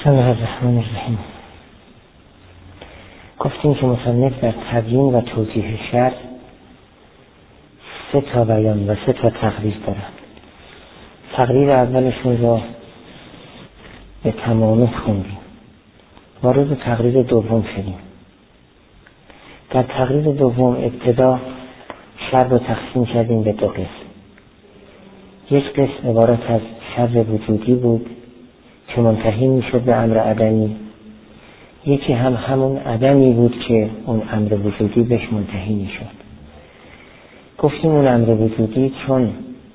بسم الله الرحمن الرحیم. گفتیم که مصنف در تبیین و توضیح شرع 3 تا بیان و 3 تا تقریر دارد. تقریر اولشون را به تمامی خوندیم، وارد تقریر دوم شدیم. در تقریر دوم ابتدا شرع را تقسیم کردیم به 2 قسم. یک قسم عبارت از شرع وجودی بود که منتهی میشد به امر عدمی، یکی هم همون عدمی بود که اون امر وجودی بهش منتهی میشد. گفتیم اون امر وجودی چون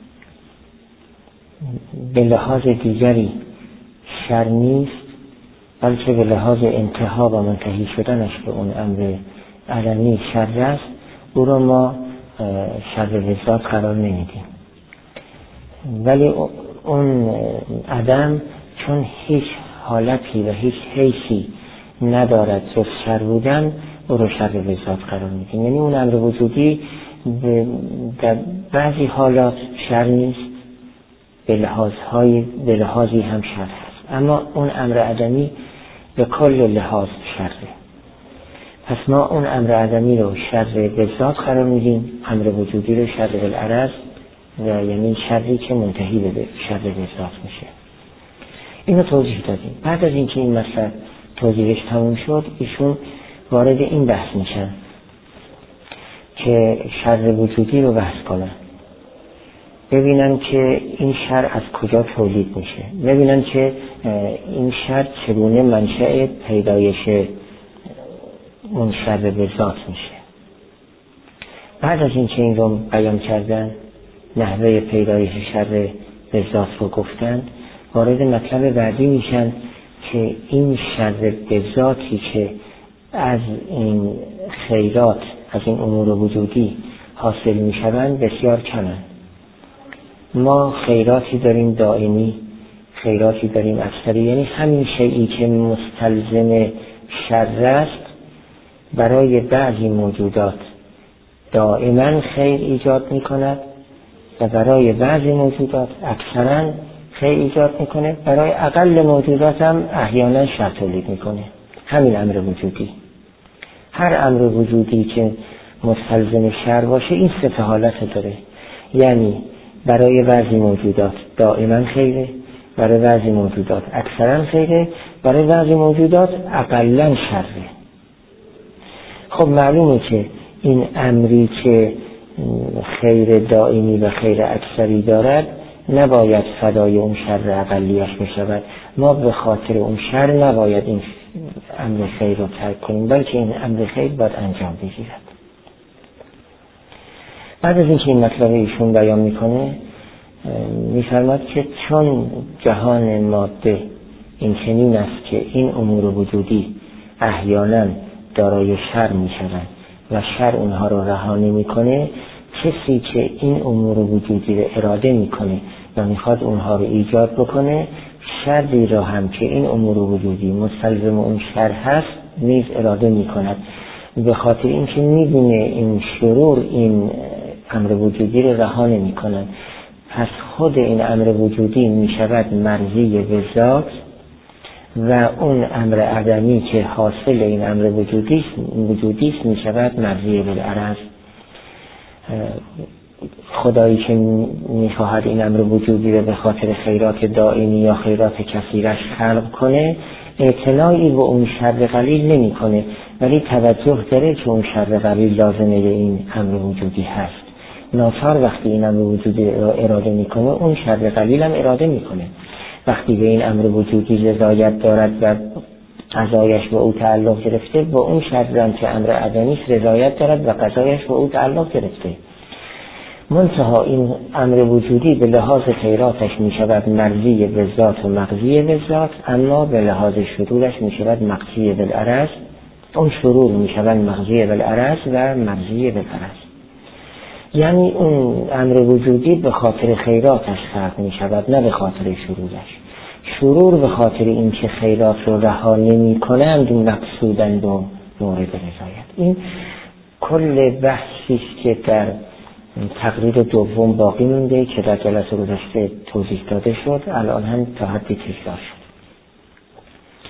به لحاظ دیگری شرع نیست، بلکه به لحاظ انتها و منتهی شدنش به اون امر عدمی شرع است، او را ما شرع لذات قرار نمیدیم. ولی اون عدم چون هیچ حالتی و هیچ حیثی ندارد جز شرع بودن، او رو شرع لذات قرار میدیم. یعنی اون امر وجودی در بعضی حالات شرع نیست، به لحاظی هم شرع هست، اما اون امر عدمی به کل لحاظ شرعه. پس ما اون امر عدمی رو شرع لذات قرار میدیم، امر وجودی رو شرع بالعرض، و یعنی شرعی که منتهی به شرع لذات میشه. اینو توضیح دادیم. بعد از اینکه این مسئله توضیحش تموم شد، ایشون وارد این بحث میشن که شرع وجودی رو بحث کنن، ببینن که این شرع از کجا تولید میشه، ببینن که این شرع چگونه منشأ پیدایش اون شرع به ذات میشه. بعد از اینکه این رو بیان کردن، نحوه پیدایش شرع به ذات رو گفتن، وارد مطلب بعدی میشن که این شرع به ذاتی که از این خیرات، از این امور وجودی حاصل میشوند بسیار کمن. ما خیراتی داریم دائمی، خیراتی داریم اکثری، یعنی همین شیئی که مستلزم شرع است برای بعضی موجودات دائما خیر ایجاد میکند و برای بعضی موجودات اکثرا خیر ایجاد میکنه، برای اقل موجودات هم احیانا شر تولید میکنه. همین امر وجودی، هر امر وجودی که مستلزم شر باشه این 3 حالت داره. یعنی برای بعضی موجودات دائما خیره، برای بعضی موجودات اکثرا خیره، برای بعضی موجودات اقلا شره. خب معلومه که این امری که خیر دائمی و خیر اکثری دارد نباید فدای اون شر اقلیش بشود. ما به خاطر اون شر نباید این امر خیر رو ترک کنیم، بلکه این امر خیر باید انجام بگیرد. بعد از اینکه این مطلب ایشون بیان میکنه، میفرماد که چون جهان ماده این چنین است که این امور وجودی احیانا دارای شر میشوند و شر اونها رو رها نمیکنه، کسی که این امور وجودی رو اراده میکنه و میخواد اونها رو ایجاد بکنه، شری را هم که این امور وجودی مستلزم اون شر هست نیز اراده میکند، به خاطر اینکه میدونه این شرور این امر وجودی رو رها نمیکنن. پس خود این امر وجودی میشود مرضی به ذات و اون امر عدمی که حاصل این امر وجودی است میشود مرضی بالعرض. خدایی که میخواهد این امر وجودی رو به خاطر خیرات دائمی یا خیرات کثیرش خلق کنه، اعتنایی به اون شر قلیل نمی کنه، ولی توجه داره که اون شر قلیل لازمه این امر وجودی هست. ناچار وقتی این امر وجودی رو اراده میکنه، اون شر قلیل هم اراده میکنه. وقتی به این امر وجودی رضایت دارد و قضایش به او تعلق گرفته، با اون شر هم که امر عدمیش رضایت دارد و قضایش به او تعلق گرفته. منتها این امر وجودی به لحاظ خیراتش می شود مرضی به ذات و مقضی به ذات، اما به لحاظ شرورش می شود مقضی بالعرض. اون شرور می شود مقضی بالعرض و مرضی بالعرض. یعنی اون امر وجودی به خاطر خیراتش خلق می شود، نه به خاطر شرورش. شرور به خاطر این که خیرات رو رها نمی کنند مقصودند و مورد رضایت. این کل بحثی که در تقریر دوم باقی مونده که در جلسه گذشته توضیح داده شد، الان هم تا حدی تکرار شد.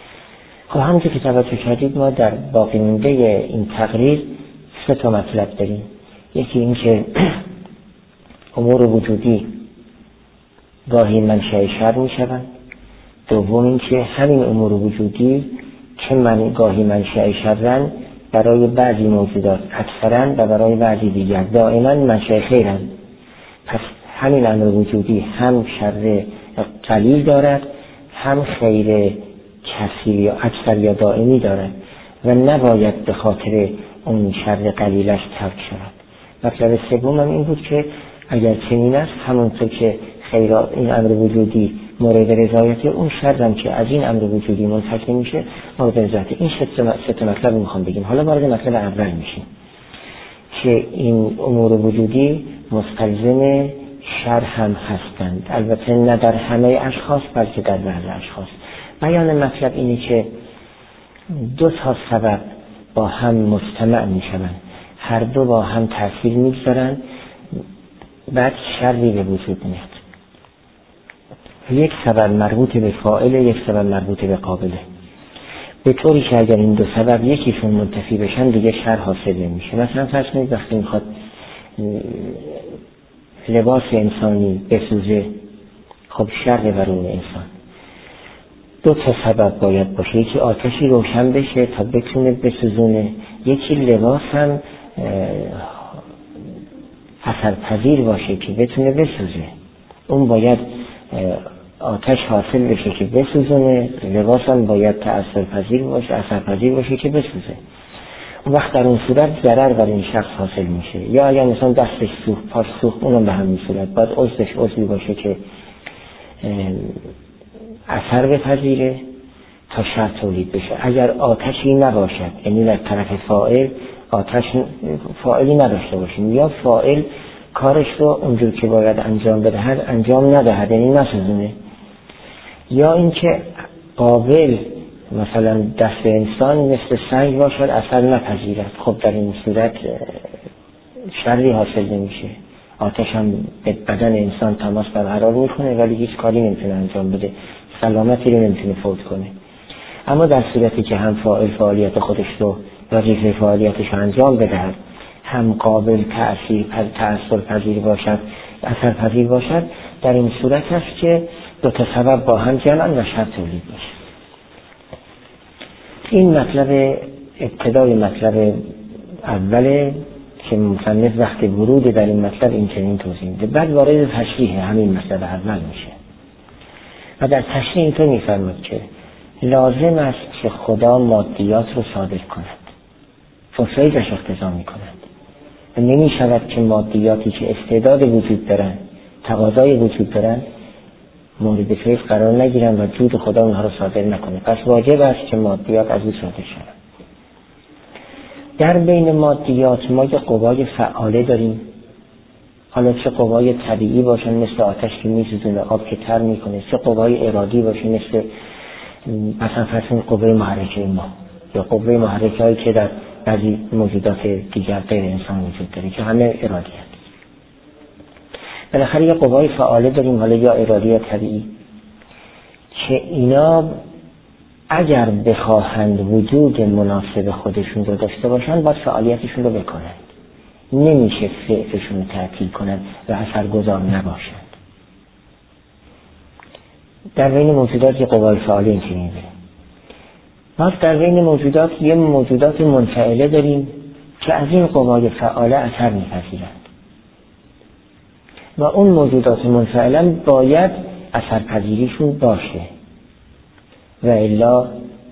خب همونطور که توجه کردید ما در باقی مونده این تقریر 3 مطلب داریم. یکی این که امور وجودی گاهی منشأ شر می شوند. دوم این که همین امور وجودی که گاهی منشأ شرن برای بعضی موجودات اکثرا و برای بعضی دیگر دائما منشأ خیرن. پس همین امر وجودی هم شر قلیل دارد هم خیر کثیر یا اکثر یا دائمی دارد و نباید به خاطر اون شر قلیلش ترک شود. مطلب سوم هم این بود که اگر چنین است همونطور که خیرات این امر وجودی مورد رضایت اون شر هم که از این امر وجودی منتج میشه مورد رضایت. این 3 مطلب میخوام بگیم. حالا وارد مطلب اول میشیم که این امور وجودی مستلزم شر هم هستند، البته نه در همه اشخاص بلکه در بعض اشخاص. بیان مطلب اینه که 2 سبب با هم مجتمع میشوند، هر دو با هم تأثیر میگذارن، بعد شری به وجود میاد. یک سبب مربوط به فاعل، یک سبب مربوط به قابله، به طوری که اگر این 2 سبب یکیشون منتفی بشن دیگه شر حاصل نمیشه. مثلا فرض کنید وقتی میخواد لباس انسانی بسوزه، خب شر بر اون انسان 2 سبب باید باشه. یکی آتشی روشن بشه تا بتونه بسوزونه، یکی لباس هم اثرپذیر باشه که بتونه بسوزه. اون باید آتش حاصل بشه که بسوزونه، لباس هم باید تأثیرپذیر باشه، اثرپذیر باشه که بسوزه. اون وقت در اون صورت ضرر بر این شخص حاصل میشه. یا اگر مثلا دستش سوخت، پاش سوخت، اونم به همین صورت باید عضوی باشه که اثر بپذیره تا شر تولید بشه. اگر آتشی نباشد، یعنی در طرف فاعل آتش فاعلی نداشته باشیم، یا فاعل کارش رو اونجور که باید انجام بدهد انجام ندهد، یعنی نسوزونه، یا اینکه قابل مثلا دست انسان مثل سنگ باشد اثر نپذیرد، خب در این صورت شری حاصل نمیشه. آتش هم به بدن انسان تماس برقرار میکنه ولی هیچ کاری نمیتونه انجام بده، سلامتی رو نمیتونه فوت کنه. اما در صورتی که هم فاعل فعالیت خودش رو وظیفه فعالیتش رو انجام بدهد، هم قابل تأثیر پذیر باشد، اثر پذیر باشد، در این صورت است که 2 سبب با هم جمعن و شر تولید میشه. این مطلب ابتدای مطلب اوله که مصنف وقت ورود در این مطلب این چنین توضیح میده. بعد وارد تشریح همین مطلب اول میشه و در تشریح اینطور میفرماید که لازم است که خدا مادیات رو صادر کند، فیضش اقتضا میکند و نمی شود که مادیاتی که استعداد وجود دارن، تقاضای وجود دارن، مورد فیض قرار نگیرن و جود خدا اونها رو صادر نکنه. پس واجب است که مادیات از او صادر شود. در بین مادیات ما یه قوای فعاله داریم، حالا چه قوای طبیعی باشن مثل آتش که میسوزونه، آب که تر میکنه، چه قوای ارادی باشه مثل مثلا فرض قوه محرکه ما، یا قوه محرکه هایی که در بعضی موجودات دیگر غیر انسان وجود داره که همه ارادی هست. بالاخره یه قوای فعاله داریم، حالا یا ارادی یا طبیعی، که اینا اگر بخواهند وجود مناسب خودشون رو داشته باشن باید فعالیتشون رو بکنند، نمیشه فعلشون رو تعطیل کنند و اثرگذار نباشند. در بین موجودات یه قوای فعاله این چنین داریم. ما در بین موجودات یه موجودات منفعله داریم که از این قوای فعاله اثر میپذیرند و اون موجودات منفعلا باید اثرپذیریشون باشه و الا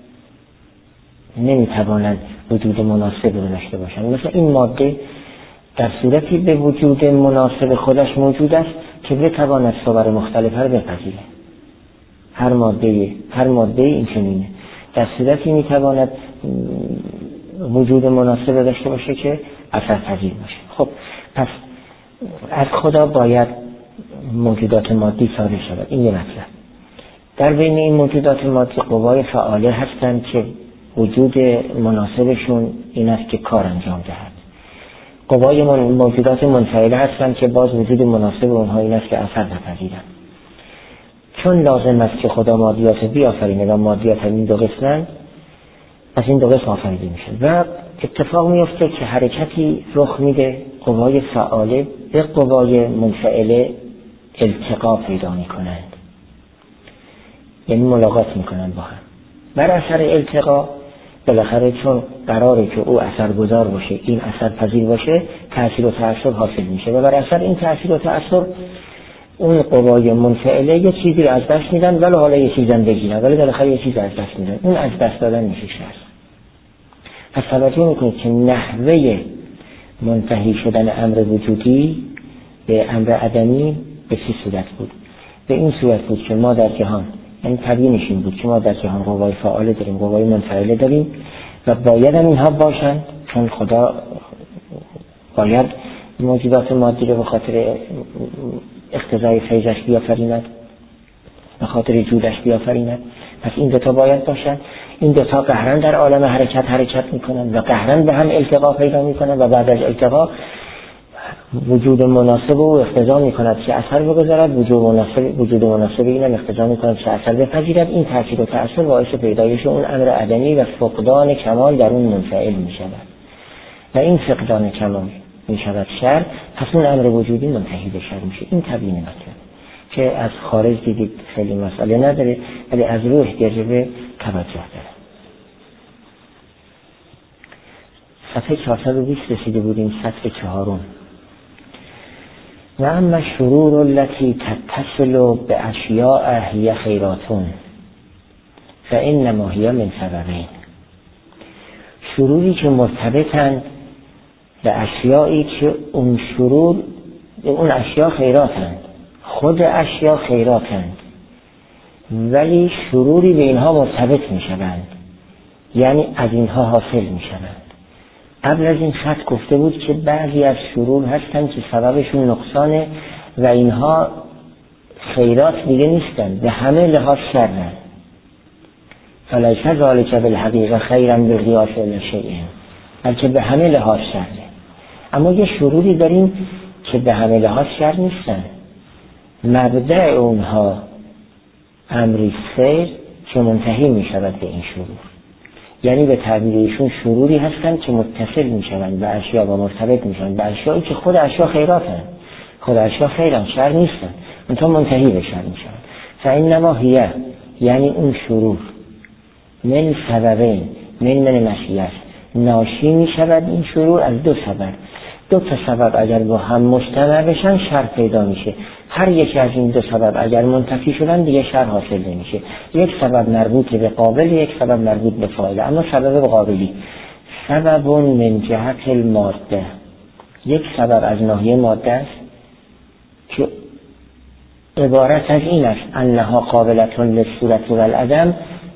نمیتوانند وجود مناسب رو داشته باشند. مثلا این ماده در صورتی به وجود مناسب خودش موجود است که بتواند صور مختلفه رو بپذیره. هر ماده این چنینه، در صورتی میتواند وجود مناسب داشته باشه که اثرپذیر باشه. خب پس از خدا باید موجودات مادی صادر شود. این یه مطلب. در بین این موجودات مادی قوای فعاله هستند که وجود مناسبشون این است که کار انجام دهد. قوای موجودات منفعله هستند که باز وجود مناسب اونها این است که اثر بپذیرند. چون لازم است که خدا مادیات بیافرینه و مادیات این 2 قسمند، پس این دو قسم آفریده میشه و اتفاق میفته که حرکتی رخ میده، قوای فعاله به قوای منفعله التقا پیدا میکنند، یعنی ملاقات میکنند با هم. بر اثر التقا بالاخره چون قراره که او اثرگذار باشه، این اثر پذیر باشه، تأثیر و تأثیر حاصل میشه و بر اثر این تأثیر و تأثیر اون قوای منفعله یه چیزی رو از دست میدن، ولی حالا یه چیزم بگیرن، ولی بالاخره یه چیز از دست میدن. اون از دست دادن میشه شر. پس توجه میکنید که نحوه منتهی شدن امر وجودی به امر عدمی به چه صورت بود؟ به این صورت بود که ما در جهان، یعنی تبیینش این بود که ما در جهان قوای فعاله داریم، قوای منفعله داریم و باید هم اینها باشند، چون خدا باید موجودات مادی رو به خاطر اقتضای فیضش بیافریند، به خاطر جودش بیافریند. پس این دوتا باید باشند. این دوتا قهرن در عالم حرکت میکنن و قهرن به هم التقا پیدا میکنن و بعد از التقا وجود مناسب و اقتضا میکند که اثر بگذارد، وجود مناسب اینم اقتضا میکند که اثر بپذیرد. این تأثیر و تأثیر باعث پیدایش اون امر عدمی و فقدان کمال در اون منفعل میشود و این فقدان کمال میشود شر. پس اون امر وجودی منتهی به شر میشه. این تبیین مطلب که از خارج دیدید خیلی مسئله نداره، ولی از روح جذبه توجه داره. صفحه 420 رسیده بودیم، سطر 4. و اما شرور التي تتصل باشیاء هی خیراتون فانما هی من سببین. شروری که مرتبطند به اشیایی که اون شرور، اون اشیاء خیراتند، خود اشیاء خیراتند، ولی شروری به اینها مرتبط می شوند، یعنی از اینها حاصل می شوند. قبل از این خط گفته بود که بعضی از شرور هستند که سببشون نقصانه و اینها خیرات دیگه نیستند، به همه لحاظ شرن. فلیس ذلک بالحقیقه خیرا بقیاس الا شیء، بلکه به همه لحاظ شرنه. اما یه شروری داریم که به همه لحاظ شر نیستن، مبدأ اونها امری خیر که منتهی می شود به این شرور، یعنی به تعبیرشون شروری هستن که متصل می شوند به اشیاء و مرتبط می شوند به اشیایی که خود اشیاء خیراتن، خود اشیاء خیرن، شر نیستن، منتها منتهی به شر می شوند. فانما هی، یعنی اون شرور من سببین، من مشیت، ناشی می شود این شرور از دو سبب. دو تا سبب اگر با هم مجتمع بشن شر پیدا میشه. هر یکی از این دو سبب اگر منتفی شدن دیگه شر حاصل نمیشه. یک سبب مربوط به قابل، یک سبب مربوط به فاعل. اما سبب قابلی سبب من جهت الماده، یک سبب از ناحیه ماده است که عبارت از این است انها قابلة للصورت والعدم.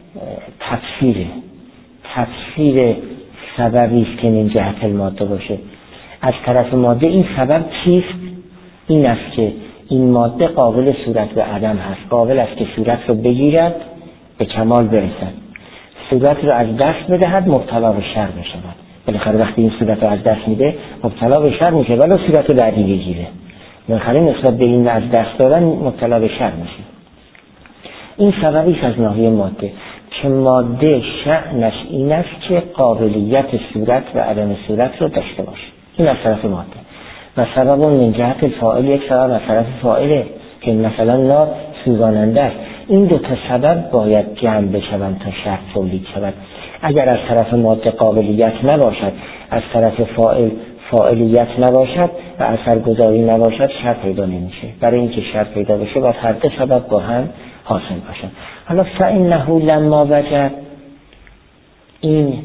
تفسیر سببی است که من جهت الماده باشه. از طرف ماده این سبب چیست؟ این است که این ماده قابل صورت و عدم هست، قابل است که صورت رو بگیرد به کمال برسد، صورت رو از دست بدهد مبتلا به شر بشود. بالاخره وقتی این صورت رو از دست میده مبتلا به شر میشه، ولی صورت رو بعدی بگیره، بالاخره نسبت به این از دست دادن مبتلا به شر میشه. این سببی است از ناحیه ماده که ماده شأنش این است که قابلیت صورت و عدم صورت رو داشته باشه. این از طرف ماده. و سبب من جهت الفاعل، یک سبب از طرف فاعله که مثلا لا سوزاننده است. این دو تا سبب باید جمع بشوند تا شر تولید شود. اگر از طرف ماده قابلیت نباشد، از طرف فاعل فاعلیت نباشد و اثرگذاری نباشد، شر پیدا نمیشه. برای اینکه شر پیدا بشه باید هر دو سبب با هم حاصل باشد. حالا فإنه لما وجد، این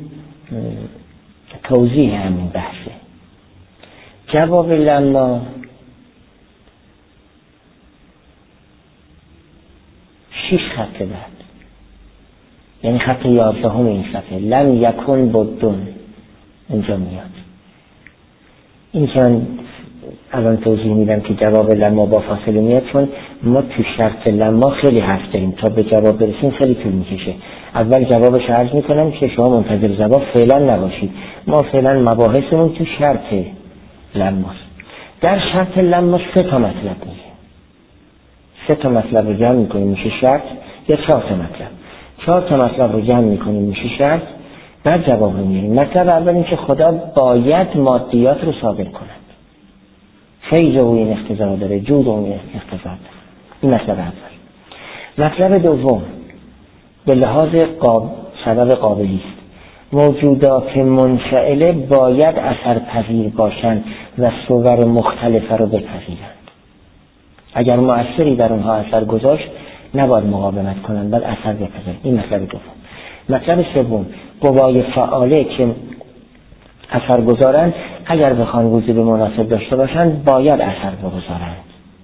توضیح همین بحثه. جواب لما 6 خط بعد، یعنی خط 11 این صفحه، لم یکن بدون اینجا میاد. این که من الان توضیح میدم که جواب لما با فاصله میاد، چون ما تو شرط لما خیلی حرف داریم، تا به جواب برسیم خیلی طول میکشه. اول جوابش عرض میکنم که شما منتظر جواب فعلا نباشید. ما فعلا مباحثمون تو شرط لماست. در شرط لما 3 تا مطلب میشه. 3 تا مطلب رو جمع میکنیم میشه شرط، یا 4 تا مطلب. 4 تا مطلب رو جمع میکنیم میشه شرط بعد جواب رو میاریم. مطلب اول این که خدا باید مادیات رو صادر کند، فیض او این اختزار داره، جود او این اختزار داره. این مطلب اول. مطلب دوم به لحاظ سبب قابلی است. موجودات منفعله باید اثر پذیر باشند و صور مختلفه رو بپذیرند. اگر مؤثری در اونها اثر گذاشت نباید مقاومت کنند، باید اثر بپذیرند. این مطلب دوم. مطلب سوم، قوای فعاله که اثر گذارند اگر بخوان وجود مناسب داشته باشند باید اثر بگذارند.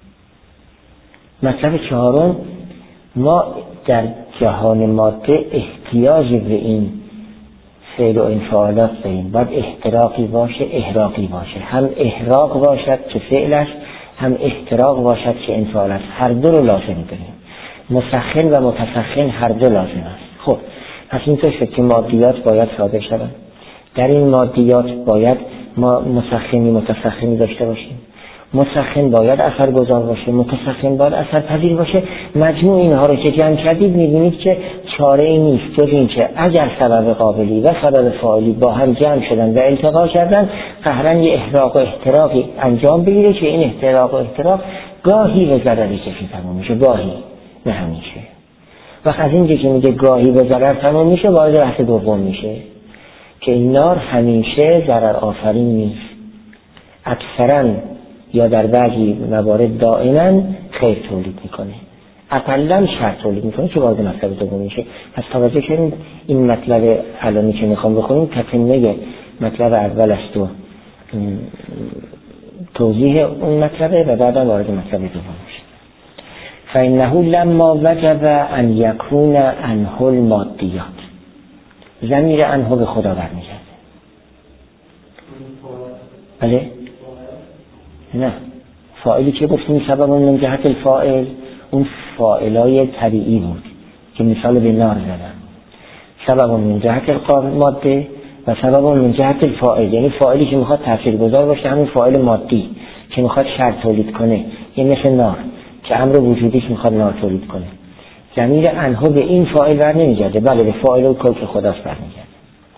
مطلب چهارم، ما در جهان ماده احتیاج به این فعل و انفعالات داریم. باید احتراقی باشه، احراقی باشه. هم احراق باشد که فعل است، هم احتراق باشد که انفعال است. هر دو رو لازم داریم. مسخن و متسخن هر دو لازم است. خب پس اینطور شد که مادیات باید صادر شوند. در این مادیات باید ما مسخنی متسخنی داشته باشیم. مسخن باید اثر گذار باشه، متسخن باید اثر پذیر باشه. مجموع اینها رو که جمع کردید می‌بینید که چاره ای نیست جز این که اگر سبب قابلی و سبب فاعلی با هم جمع شدن و التقا کردن قهرن یه احراق و احتراقی انجام بگیره که این احتراق و احتراق گاهی به ضرر کسی تمام میشه، گاهی نه همیشه. وقت از اینجا که میگه گاهی به ضرر تمام میشه وارد بحث دوم میشه که این نار همیشه ضرر آفرین نیست، اکثرا یا در بعضی موارد دائما خیر تولید میکنه، اقلا شر تولید میکنه که وارد مطلب دوم میشه. پس توجه کنید این مطلب الانی که میخوام بخونیم تتمه مطلب اول است و توضیح اون مطلبه و بعدا وارد مطلب دوم میشه. فإنه لما وجب ان یکون عنه المادیات، ضمیر عنه به خدا برمیگرده. بله؟ نه، فاعلی که گفتیم سبب من جهت الفاعل اون فاعلای طبیعی بود که مثال به نار زدن. سبب من جهت ماده و سبب من جهت الفاعل، یعنی فاعلی که میخواد تاثیرگذار باشه همون فاعل مادی که میخواد شر تولید کنه، یه مثل نار که امر وجودیش میخواد نار تولید کنه. ضمیر عنه به این فاعل بر نمیگرده، بله به فاعل و کل که خداست برمیگرده.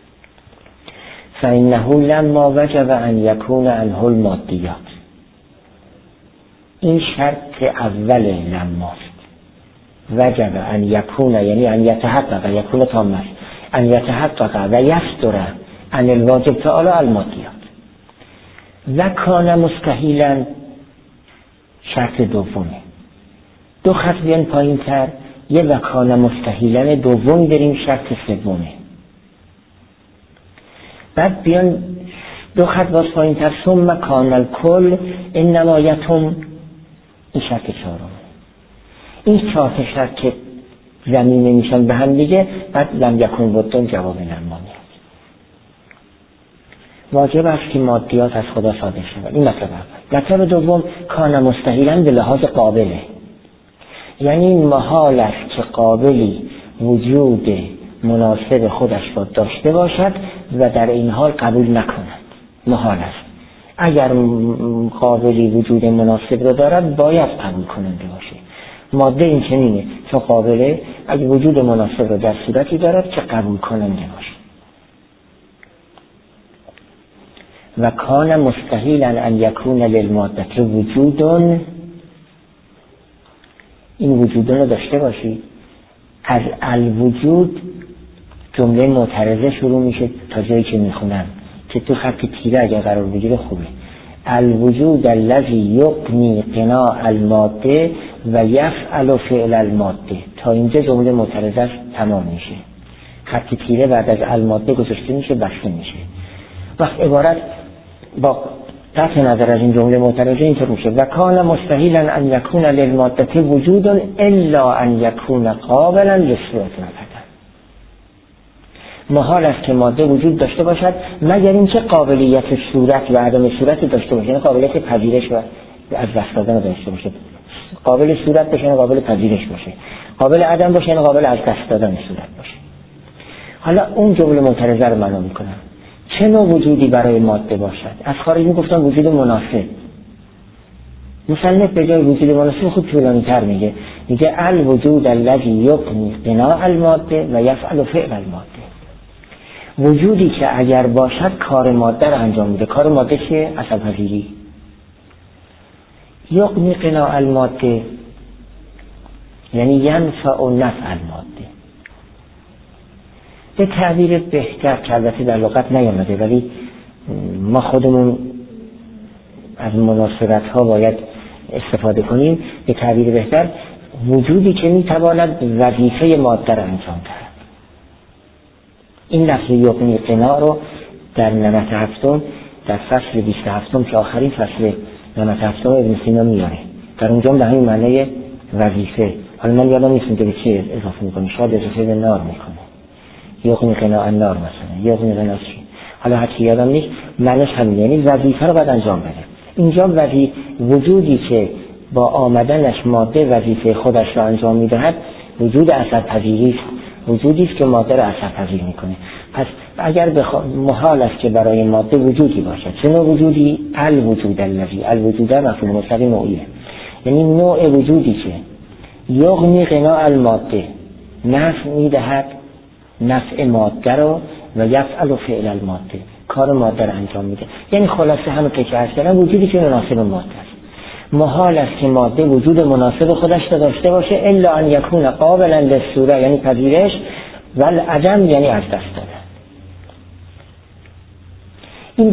فإنه لما وجب ان یکون عنه المادیات، این شرط اول لماست. وجب ان یکون یعنی ان یتحقق، یکون تام است، ان یتحقق و یصدر عن الواجب تعالی المادیات. و کان مستحیلا شرط دومه. دو خط بیان پایین تر یه و کان مستحیلا دوم بریم شرط سومه. بعد بیان دو خط باز پایین تر ثم کان الکل انما یتم، این شرط چهارم. این چهار شرط که زمینه میشن به هم دیگه بعد لم یکن بدون جواب لما میاد. واجب است که مادیات از خدا صادر شود. این مطلب اول. مطلب دوم کان مستحیلا به لحاظ قابله، یعنی محال است که قابلی وجود مناسب خودش را داشته باشد و در این حال قبول نکند. محال است. اگر قابلی وجود مناسب رو دارد باید قبول کننده باشه. ماده این چنینه چون قابله اگر وجود مناسب رو در صورتی دارد که قبول کننده باشه. و کان مستحیلا ان یکون للماده وجودون، این وجودون رو داشته باشید. از الوجود جمله معترضه شروع میشه تا جایی که میخونم که تو خط تیره اگر قرار بگیره خوبه. الوجود الذی یقنی قناع الماده و یفعل فعل الماده، تا اینجا جمله معترضه تمام میشه. خط تیره بعد از الماده گذاشته میشه بسته میشه. وقت عبارت با قطع نظر از این جمله معترضه اینطور میشه و کان مستحیلا ان یکون للماده وجود الا ان یکون قابلا للصورت ابدا. محال است که ماده وجود داشته باشد مگر اینکه قابلیت صورت و عدم صورت داشته باشه، یعنی قابلیت پذیرش و از دست دادن داشته باشه. قابل صورت باشه یعنی قابل پذیرش باشه، قابل عدم باشه یعنی قابل از دست دادن صورت باشه. حالا اون جمله معترضه رو معنا میکنم. چه نوع وجودی برای ماده باشد؟ از خارجی گفتن وجود مناسب. مصنف به جای وجود مناسب خود طولانی تر میگه الوجود الذی یقنی قناع الماده و یفعل فعل الماده. وجودی که اگر باشد کار ماده رو انجام میده. کار ماده چیه؟ اثر پذیری. یغنی قناع الماده یعنی ینفع و نفع الماده. به تعبیر بهتر که البته در لغت نیامده ولی ما خودمون از مناسبت ها باید استفاده کنیم، به تعبیر بهتر وجودی که میتواند وظیفه ماده را انجام دهد. این لفظ یغنی قناع رو در نمت هفتم در فصل 27 که آخرین فصل نمت هفتم ابن سینا میاره، در اونجا به همین معنی وظیفه. حالا من یادم نیست که به چی اضافه میکنه، شاید اضافه به نار میکنه، یغنی قناع النار مثلا، یغنی قناع چی، حالا هرچی یادم نیست، معنیش همین، یعنی وظیفه رو باید انجام بده. اینجا وجودی که با آمدنش ماده وظیفه خودش را انجام میدهد وجود اثرپذیری است، وجودی است که ماده را اثرپذیر میکنه. پس اگر محال است که برای ماده وجودی باشد، چه نوع وجودی؟ الوجود الذی، الوجود مفعول مطلق نوعیه، یعنی نوع وجودی که یغنی قناع الماده، نفع میدهد نفع ماده رو و یفعل فعل الماده، کار ماده رو انجام میده. یعنی خلاصه همون که عرض کردم وجودی که مناسب ماده است. محال است که ماده وجود مناسب خودش داشته باشه الا ان یکون قابلا للصوره یعنی پذیرش، و العدم یعنی از دست دادن. این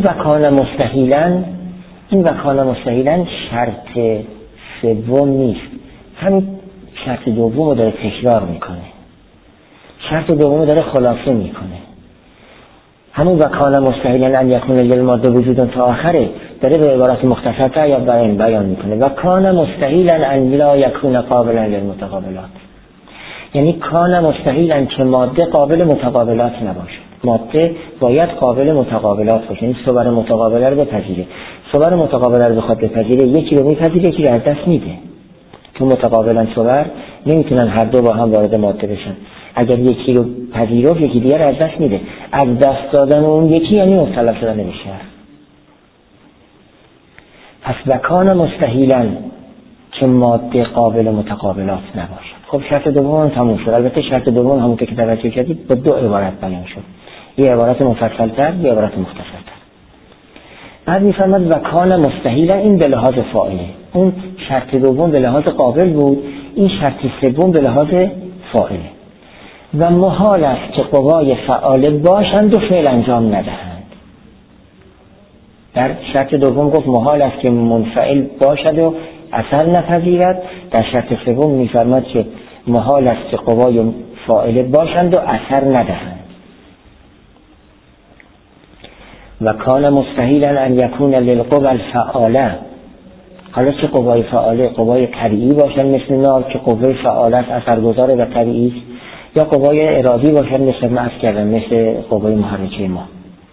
وکان مستحیلا شرط سوم نیست، همین شرط دوم رو داره تکرار میکنه، شرط دوم رو داره خلاصه میکنه. همون وکان مستحیلا ان یکون للماده وجود تا آخره داره به عبارت مختصر یا بیان میکنه. وکان مستحیلا ان لا یکون قابلا للمتقابلات، یعنی کان مستحیلا که ماده قابل متقابلات نباشه. ماده باید قابل متقابلات باشه، یعنی صور متقابله رو بپذیره. صور متقابله رو بخواد بپذیره، یکی رو میپذیره یکی رو از دست میده، چون متقابلا صور نمیتونن هر دو با هم وارد ماده بشن. اگر یکی رو پذیرفت یکی دیگر از دست میده. از دست دادن اون یکی یعنی مبتلا شدن به شر. پس وکان مستحیلا که ماده قابل متقابلات نباشه. خب شرط دوم تموم شد. البته شرط دوم همون که توجه کردید با دو عبارت بیان شد، یه عبارت مفصل‌تر یه عبارت مختصرتر. بعد میفرماد وکان مستحیلا، این به لحاظ فاعله، اون شرط دوم به لحاظ قابل بود، این شرط سوم به لحاظ فاعله. و محال است که قوای فعاله باشند و فعل انجام ندهند. در شرط دوم گفت محال است که منفعل باشد و اثر نپذیرد، در شرط سوم میفرماد که محال است که قوای فاعله باشند و اثر ندهند. و کان مستحیلا ان یکون للقوى الفعاله، حالا چه قوای فعاله؟ قوای طبیعی باشن مثل نار که قوه فعاله اثرگذار و طبیعی است، یا قوای ارادی باشن مثل ما عرض کردم مثل قوای محرکه ما.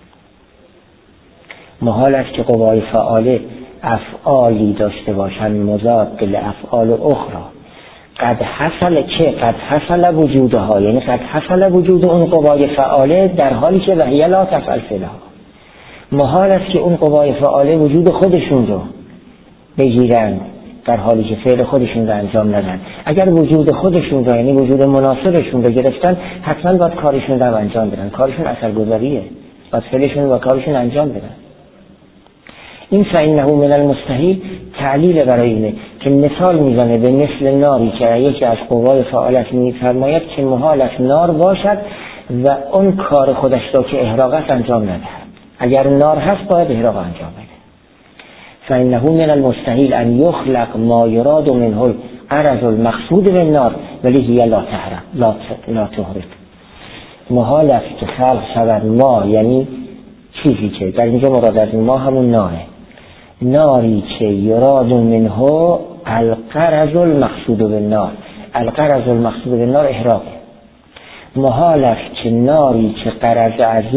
محال است که قوای فعاله افعالی داشته باشند مضاد لافعال اخرى قد حصل وجودها، یعنی قد حصل وجود اون قوای فعاله در حالی که وهی لا تفعل فعلها. محال است که اون قوای فعاله وجود خودشون رو بگیرن در حالی که فعل خودشون رو انجام ندن. اگر وجود خودشون رو یعنی وجود مناسبشون رو گرفتن حتما باید کارشون رو انجام بدن، کارشون اثرگذاریه، باید فعلشون و کارشون انجام بدن. این فإنه من المستحیل تعلیل برای اینه که مثال میزنه به مثل ناری که یکی از قوای فعالت میفرماید که محال است نار باشد و اون کار خودش رو که احراقت انجام ندهد. اگر نار هست باید احراق انجام بده. فإنه من المستحیل ان یخلق ما یراد منه الغرض المقصود بالنار ولی هی لا تحرق. محال است که خلق شود ما، یعنی چیزی که در اینجا مراد از ما همون ناره، ناری که یراد منه الغرض المقصود بالنار، الغرض المقصود بالنار احراق. محال است که ناری که غرض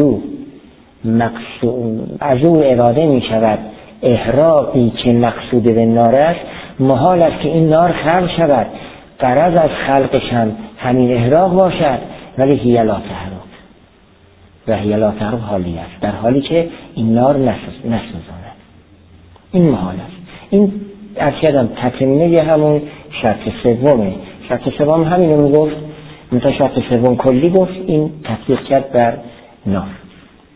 از او اراده می شود احراقی که مقصود به نار است، محال است که این نار خلق شود غرض از خلقش هم همین احراق باشد ولی هی لا تحرق، و هی لا تحرق حالی است، در حالی که این نار نسوزاند. این محال است. این اصلا تکمیل همون شرط سومه. شرط سوم همینو میگفت، منتها شرط سوم کلی گفت، این تطبیق کرد بر نار.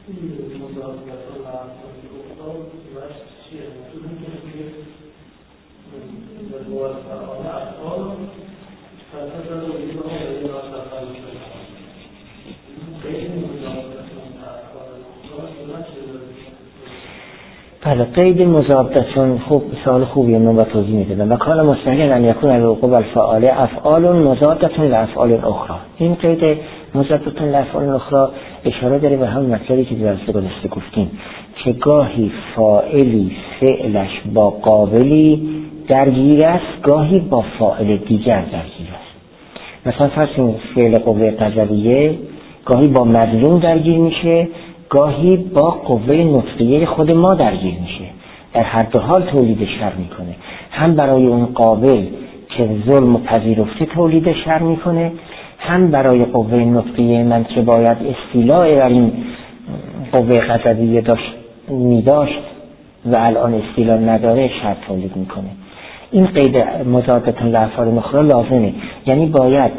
بله، قید مضادتون خوب، سوال خوبیه، من با توضیح میدادم. و کان مستحیل ان یکون الوقوع الفعال افعال مضادتون لافعال اخرى. این قید مضادتون لافعال اخرى اشاره داره به همون مطلبی که درس گذشته گفتیم که گاهی فاعلی فعلش با قابلی درگیر است، گاهی با فاعل دیگر درگیر است. مثلا فرض کنید فعل قوه قذریه گاهی با مظلوم درگیر میشه، گاهی با قوه نطقیه خود ما درگیر میشه. در هر دو حال تولید شر میکنه، هم برای اون قابل که ظلم و پذیرفته تولید شر میکنه، هم برای قوه نطقیه من که باید استیلاء بر این قوه قذریه میداشت و الان استیلاء نداره شر تولید میکنه. این قید مضادتون لافعال اخرى لازمه، یعنی باید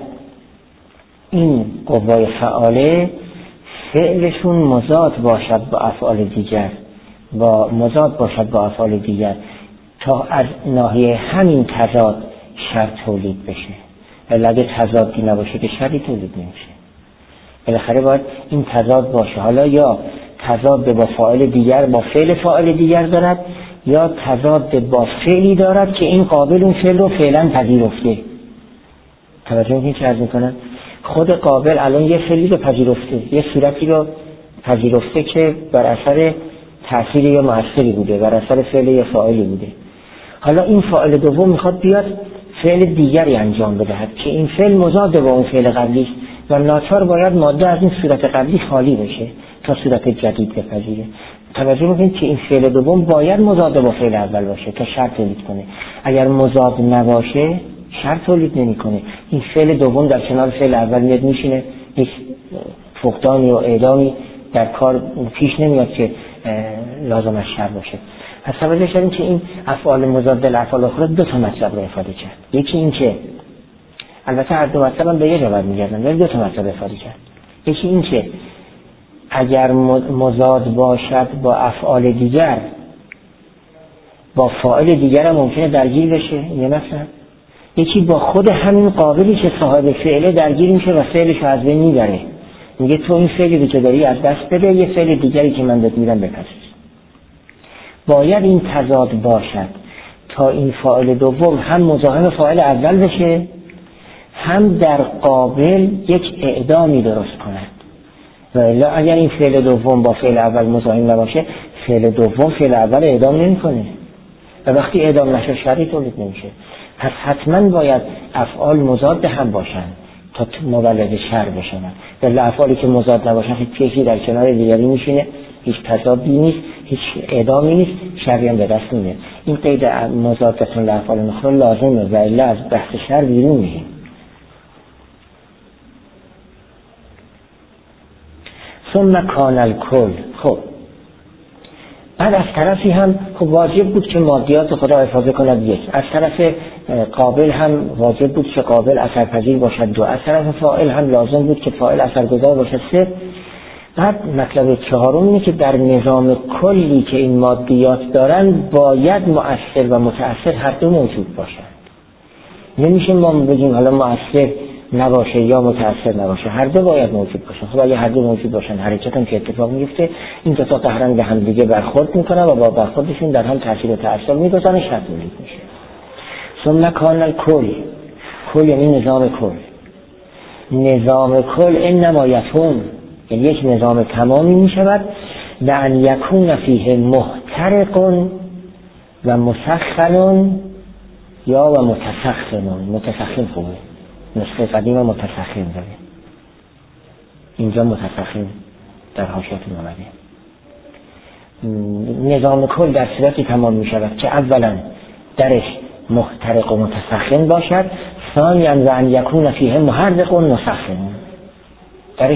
این قوه فعاله فعلشون مضاد باشد با افعال دیگر، مضاد باشد با افعال دیگر تا از ناحیه همین تضاد شر تولید بشه. ولی اگه تضادی نباشه که شری تولید نمیشه. بالاخره باید این تضاد باشه، حالا یا تضاد با فاعل دیگر با فعل فاعل دیگر دارد، یا تضاد با فعلی دارد که این قابل اون فعل رو فعلا پذیرفته. توجه میکنید چه عرض میکنم؟ خود قابل الان یه فعلی رو پذیرفته، یه صورتی رو پذیرفته که بر اثر تأثیر یا مؤثری بوده، بر اثر فعل یا فاعلی بوده. حالا این فاعل دوم میخواد بیاد فعل دیگری انجام بدهد که این فعل مضاد با اون فعل قبلی و ناچار باید ماده از این صورت قبلی خالی بشه تا صورت جدید بپذیره. توجه میکنید که این فعل دوم باید مضاد با فعل اول باشه تا شر تولید کنه. اگر مضاد نباشه شر تولید نمیکنه. این فعل دوم در کنار فعل اول میاد میشینه، هیچ فقدانی و اعدامی در کار پیش نمیاد که لازم از شر باشه. پس توجه کردیم که این افعال مضاد لافعال اخرى دو تا مطلب رو افاده کرد. یکی این که البته هر دو مطلب هم به یه جواب میگردن ولی دو تا مطلب افاده کرد. یکی این که اگر مضاد باشد با افعال دیگر با فاعل دیگر هم ممکنه درگیر بشه، یه مثلا یکی با خود همین قابلی که صاحب فعله درگیر میشه و فعلش از بین میبره، میگه تو این فعلی که داری از دست بده، یه فعل دیگری که من بهت میدم بپذیر. باید این تضاد باشد تا این فاعل دوم هم مزاحم فاعل اول بشه، هم در قابل یک اعدامی درست کند. و الا اگر این فعل دوم با فعل اول مزاحم نباشه، فعل دوم فعل اول اعدام نمیکنه و وقتی اعدام نشه شری تولید نمیشه. پس حتما باید افعال مضاد هم باشن تا مولد شر بشن. و افعالی که مضاد نباشن هیچ چیزی در کنار دیگری میشینه، هیچ تضادی نیست، هیچ اعدامی نیست، شری هم به دست نمیاد. این قید مضادتون لافعال اخرى لازمه و الا از بحث شر بیرون میشیم. ثم کان الکل. خب بعد از طرفی هم خب واجب بود که مادیات خدا حفاظه کند، یک از طرف قابل هم واجب بود که قابل اثرپذیر باشد، دو از طرف فاعل هم لازم بود که فاعل اثرگذار باشد، سه. بعد مطلب چهارم اینه که در نظام کلی که این مادیات دارن باید مؤثر و متأثر هر دو موجود باشند. نمیشه ما بگیم حالا مؤثر نباشه یا متأثر نباشه، هر دو باید موجود باشن. خب اگه هر دو موجود باشن حرکت هم که اتفاق میفته، این دو تا قهرن به هم دیگه برخورد میکنن و با برخوردشون در هم تاثیر و تأثیر میگذارن، شر تولید میشه. ثم کان الکل. کل یعنی نظام کل. نظام کل انما یکون، یعنی یک نظام تمامی میشود و ان یکون فیه محترق و مسخن یا و متسخن. متسخن خوبه، نسخه قدیم متسخن داره، اینجا متسخن در حاشیه‌تون اومده. نظام کل در صورتی تمام می شود که اولا درش محترق و متسخن باشد، ثانیاً و ان یکون فیه محرق و مسخن، درش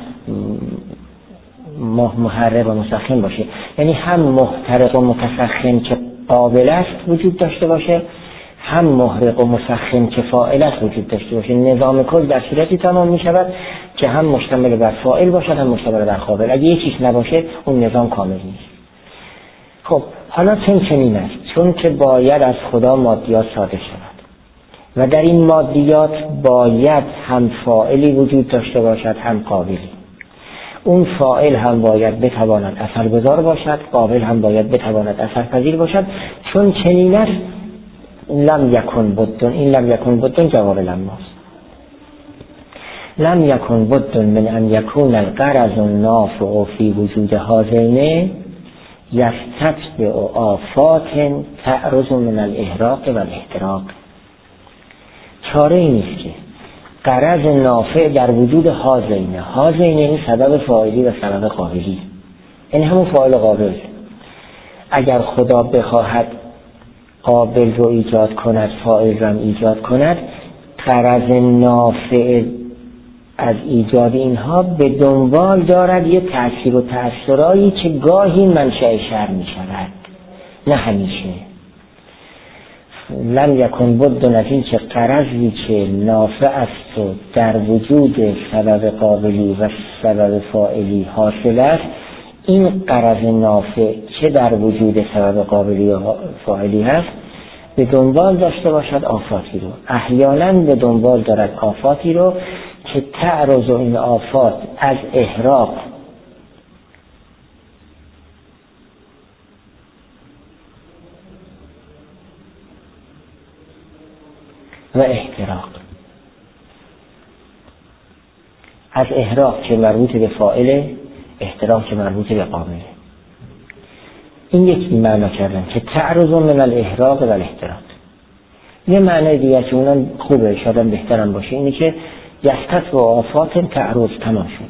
محرق و مسخن باشه، یعنی هم محترق و متسخن که قابل است وجود داشته باشه، هم محرق و مسخن که فاعل است وجود داشته باشه. نظام کل در صورتی تمام می شود که هم مشتمل بر فاعل باشد هم مشتمل بر قابل. اگه یک چیز نباشه اون نظام کامل نیست. خب حالا چنین است، چون که باید از خدا مادیات صادر شود و در این مادیات باید هم فاعلی وجود داشته باشد هم قابلی. اون فاعل هم باید بتواند اثرگذار باشد، قابل هم باید بتواند اثرپذیر باشد. چون چنین است لم یکن بدن، این لم یکن بدن جواب لماست. لم یکن بدن من ان یکون الغرض النافع فی وجود هذین یستتبع آفات تعرض من الاحراق و الاحتراق. چاره ای نیست که غرض نافع در وجود هازین این سبب فاعلی و سبب قابلی، این همون فاعل قابل. اگر خدا بخواهد قابل رو ایجاد کند، فاعل رو ایجاد کند، غرض نافع از ایجاد اینها به دنبال دارد یه تأثیر و تأثیرایی که گاهی منشأ شر می شود، نه همیشه. لم یکن بدن از این که غرضی که نافع است و در وجود سبب قابلی و سبب فاعلی حاصل است، این غرض نافع که در وجود سبب قابلی و فاعلی هست به دنبال داشته باشد آفاتی رو. احیانا به دنبال دارد آفاتی رو که تعرض این آفات از احراق و احتراق. از احراق که مربوط به فاعل، احتراق که مربوط به قابله. این یک معنا کردن که تعرض من الاحراق و الاحتراق. یه معنی دیگه که اونم خوبه، شاید بهترم باشه، اینه که یستت و آفات تعرض تمام شد.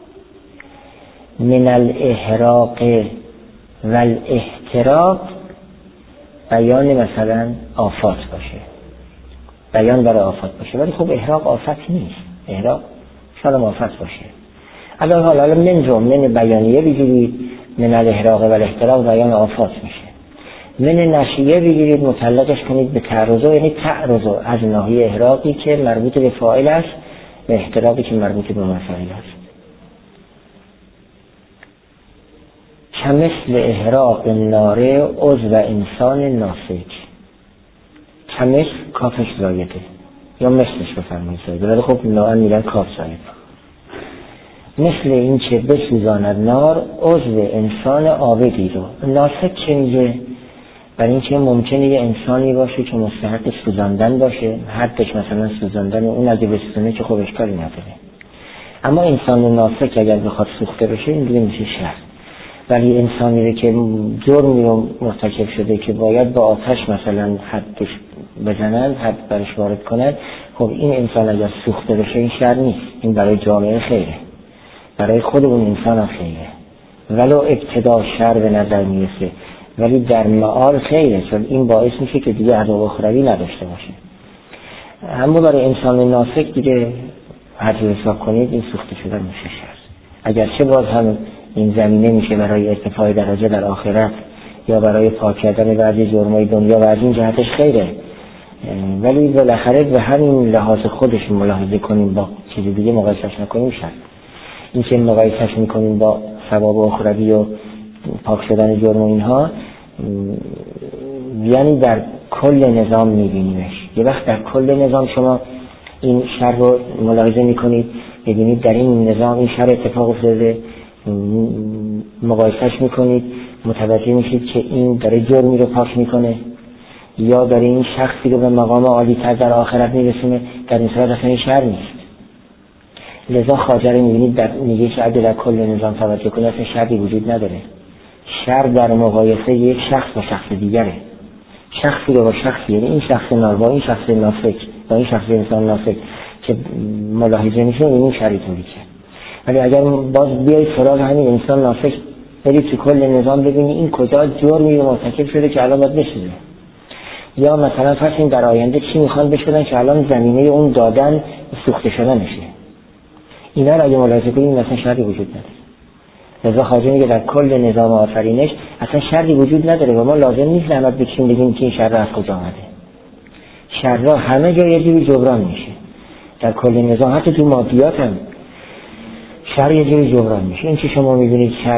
من الاحراق و الاحتراق بیان مثلا آفات باشه، بیان برای آفات باشه، ولی خب احراق آفت نیست، احراق شاید آفت باشه. الان حالا من بیانیه بگیرید، من الاحراق و الاحتراق بیان آفات میشه. من نشیه بگیرید مطلقش کنید به تعرض، یعنی تعرض از ناحیه احراقی که مربوط به فاعل است و احتراقی که مربوط به مفعول است. کمثل احراق النار عضو انسان ناسک. کمثل کافش زایده یا مثلش بفرمایید زایده، ولی خب نوعا میرن کاف زایده. مثل این که بسوزاند نار عضو انسان عابدی رو. ناسک چه میگه؟ برای این که ممکنه یه انسانی باشه که مستحق سوزاندن باشه، حدش مثلا سوزاندن، اون اگه بسوزنه که خب اشکالی نداره. اما انسان ناسک اگر بخواد سوخته بشه این دیگه میشه شر. ولی انسانی رو که جرمی رو مرتکب شده که باید با آتش مثلا حدش بزنن، حد برش وارد کنن، خب این انسان اگر سوخته بشه این شر نیست، این برای جامعه خیره، برای خود اون انسان هم خیره، ولو ابتدا شر به نظر میرسه ولی در معال خیره، چون این باعث میشه که دیگه عذاب اخروی نداشته باشه. اما برای انسان ناسک دیگه هر جور حساب کنید این سوخته شدن میشه شر. اگرچه باز هم این زمینه میشه برای ارتفاع درجه در آخرت یا برای پاک کردن بعضی جرمای دنیا و از این جهتش خیره، ولی بالاخره به همین لحاظ خودش ملاحظه کنیم، با چیز دیگه مقایسش نکنیم شر. این که مقایسش میکنیم با ثواب اخروی و پاک شدن جرم و اینها، یعنی در کل نظام میبینیمش. یه وقت در کل نظام شما این شر رو ملاحظه میکنید، ببینید در این نظام این شر اتفاق افتاده، مقایسش میکنید، متوجه میشید که این داره جرمی رو پاک میکنه یا داره این شخصی رو به مقام عالی تر در آخرت میرسونه، در این صورت اصلا این شر نیست. لذا خواجه رو میبینید میگه که اگه در کل نظام توجه کنید اصلا شری وجود نداره. شر در مقایسه یک شخص با شخص دیگره، شخصی رو با شخصی، یعنی این شخص نار با این شخص ناسک با این شخص انسان ناسک که ملاحظه میشه این شری توری که. ولی اگر باز بیایید سراغ همین انسان ناسک برید تو کل نظام ببینید این کجا جرمی رو مرتکب شده که الان باید بشوزه، یا مثلا فرض کنید در آینده چی میخوان بشودن که الان زمینه اون دادن سوخته شدن میشه. اینا رو اگه ملاحظه کنید مثلا شری وجود نداره. لذا خواجه میگه در کل نظام آفرینش اصلا شری وجود نداره و ما لازم نیست زحمت بکشیم بگیم که این شر از کجا آمده. شر همه جا یه جوری جبران میشه در کل نظام، حتی تو مادیات هم شر یه جوری جبران میشه. این که شما میبینید شر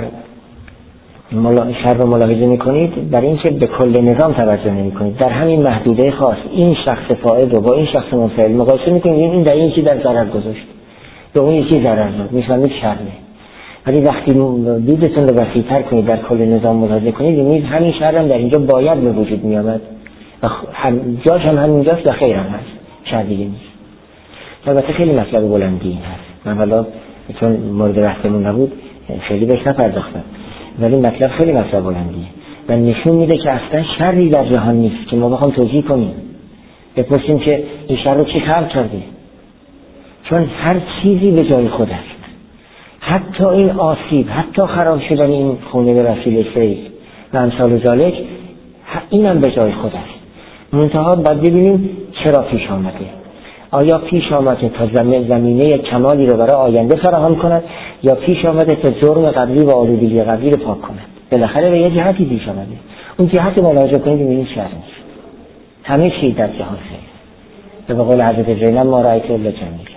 رو ملاحظه میکنید، برای اینکه به کل نظام توجه نمیکنید، در همین محدوده خاص این شخص فاعل رو با این شخص منفعل مقایسه میکنید، این در این یکی در ضرر گذاشت به اون یکی ضرر داد، میفهمید شره. ولی وقتی دیدتون رو وسیع‌تر کنید، در کل نظام ملاحظه کنید، میبینید همین شر هم در اینجا باید به وجود میامد و جاش هم همینجاست و خیر هم هست، شر دیگه نیست. البته خیلی مطلب بلندی این هست، من حالا چون مورد بحثمون نبود خیلی بهش نپرداختم، ولی مطلب خیلی مطلب بلندیه و نشون میده که اصلا شری در جهان نیست که ما بخوام توجیه کنیم، بپرسیم که این شر رو چی خلق کرده، چون هر چیزی به جای خود است. حتی این آسیب، حتی خراب شدن این خونه به وسیله سیل و امثال ذالک، اینم به جای خود است. منتها باید ببینیم چرا پیش آمده. آیا پیش آمده تا زمینه کمالی رو برای آینده فراهم کند، یا پیش آمده تا جرم قبلی و آلودگی قبلی رو پاک کند؟ بالاخره به یه جهتی پیش آمده. اون جهت ملاحظه کنید ببینید شر نیست. همه چیز در جهان خیر. به قول حضرت زینب ما رأیت الا جمیل.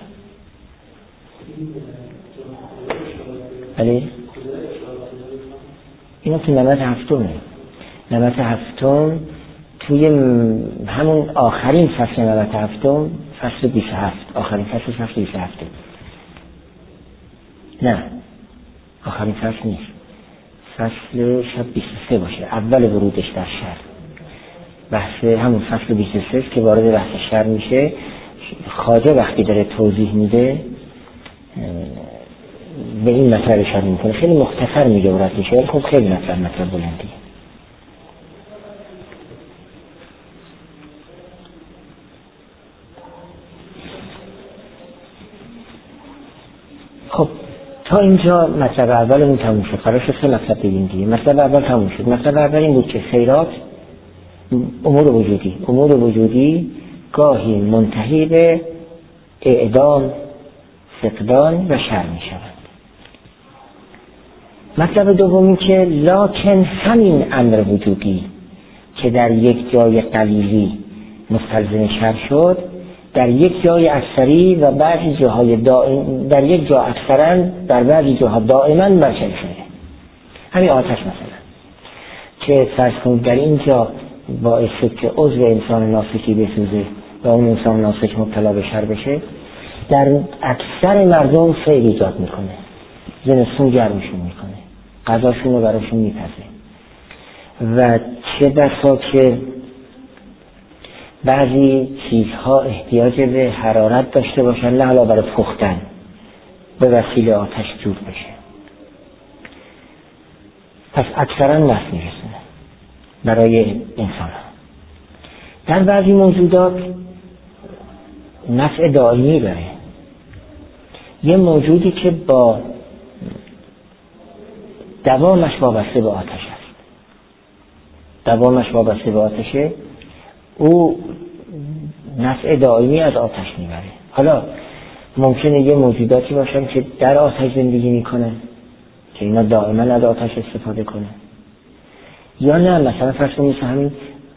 ولی اینا تو نمت هفتمه. نمت هفتم توی همون آخرین فصل نمت هفتم، فصل 27، آخرین فصل 27. نه آخرین فصل نیست، فصل شب 23 باشه، اول ورودش در شر. بحث همون فصل 23 که وارد بحث شر میشه. خواجه وقتی داره توضیح میده به این مطلب اشاره میکنه، خیلی مختصر میگه و رد میشه، ولی خب خیلی مطلب بلندیه. خب تا اینجا مطلب اولمون تموم شد. قرار شد 3 مطلب بگیم دیگه. مطلب اول تموم شد. مطلب اول این بود که خیرات امور وجودی گاهی منتهی به اعدام، فقدان و شر می شود. مطلب دومی که لکن همین امر وجودی که در یک جای قلیلی مستلزم شر شد، در یک جای اکثری و بعضی جاهای در یک جا اکثرا، در بعضی جاها دائما بر شر شده. همین آتش مثلا که فرض کنید در این جا باعث شد که عضو انسان ناسکی بسوزه و اون انسان ناسک مبتلا به شر بشه، در اکثر مردم فعل ایجاد میکنه، زمستون گرمشون میکنه، غذاشون رو براشون میپزه و چه بسا که بعضی چیزها احتیاج به حرارت داشته باشن، نه حالا برای پختن، به وسیله آتش جور بشه. پس اکثرا نفع میرسونه برای انسان ها. در بعضی موجودات نفع دائمی داره. یه موجودی که با دوامش وابسته به آتش است، دوامش وابسته به آتشه، او نفع دائمی از آتش میبره. حالا ممکنه یه موجوداتی باشن که در آتش زندگی میکنن که اینا دائما از آتش استفاده کنن، یا نه مثلا فرض کنید همین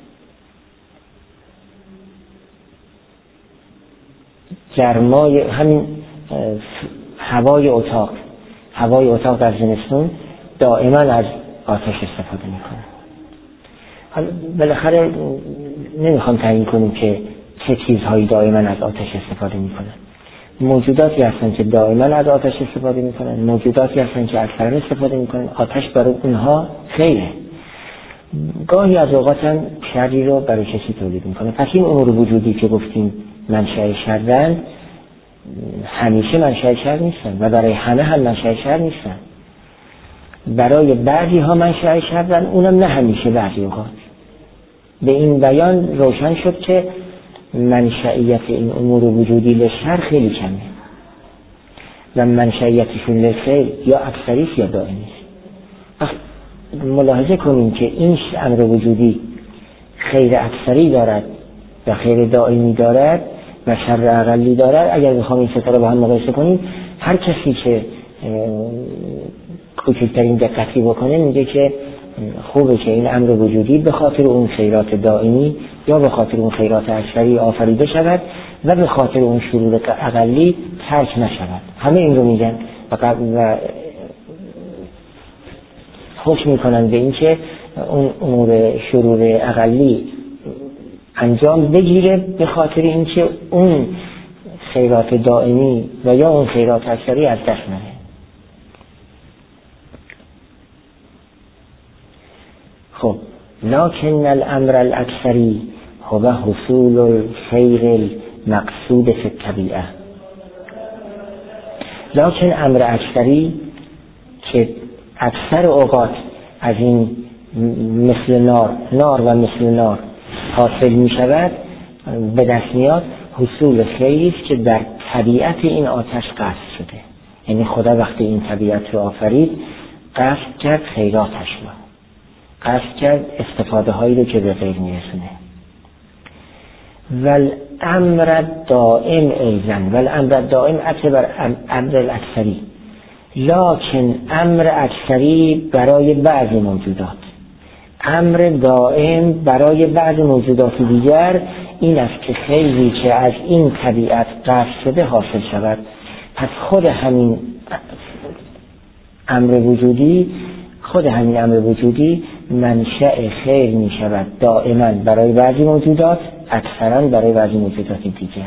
گرمای همین هوای اتاق در زمستون دائما از آتش استفاده میکنه. حالا بالاخره نمیخوام تعیین کنیم که چه چیزهایی دائما از آتش استفاده میکنن. موجوداتی هستن که دائما از آتش استفاده میکنن، موجوداتی هستن که اکثرا استفاده میکنن. آتش برای اونها خیره. گاهی از اوقات هم شری رو برای کسی تولید میکنه. پس این امور وجودی که گفتیم منشأ شرن، همیشه منشأ شر نیستن و برای همه هم منشأ شر نیستن. برای بعضی ها منشأ شرن، اونم نه همیشه، بعضی اوقات. به این بیان روشن شد که منشأیت این امور وجودی لشر خیلی کمه و منشأیتشون لخیر یا اکثریست یا دائمی است. ملاحظه کنیم که این امر وجودی خیر اکثری دارد و خیر دائمی دارد و شر اقلی دارد. اگر بخوام این ستا رو با هم مقایسه کنیم، هر کسی که کوچکترین دقتی بکنه میگه که خوبه که این امر وجودی به خاطر اون خیرات دائمی یا به خاطر اون خیرات اکثری آفریده شود و به خاطر اون شرور اقلی ترک نشود. همه این رو میگن و حکم میکنن به این که اون امور شرور اقلی انجام بگیره به خاطر اینکه اون خیرات دائمی و یا اون خیرات اکثری از دست نره. خب لکن الامر الاکثری هو حصول الخیر المقصود فی الطبیعه. لکن امر اکثری که اکثر اوقات از این مثل نار و مثل نار حاصل می شود به دست میاد حصول خیری است که در طبیعت این آتش قصد شده. یعنی خدا وقتی این طبیعت رو آفرید قصد کرد خیراتش رو، قصد کرد استفاده هایی رو که به غیر میرسونه. والامر دائم ایزن، والامر دائم عطف بر امر الاکثری، لکن امر اکثری برای بعضی موجودات، امر دائم برای بعض موجودات دیگر این است که خیلی که از این طبیعت قصد شده حاصل شود. پس خود همین امر وجودی منشأ خیر می شود دائما برای بعضی موجودات، اکثرا برای بعضی موجودات دیگر.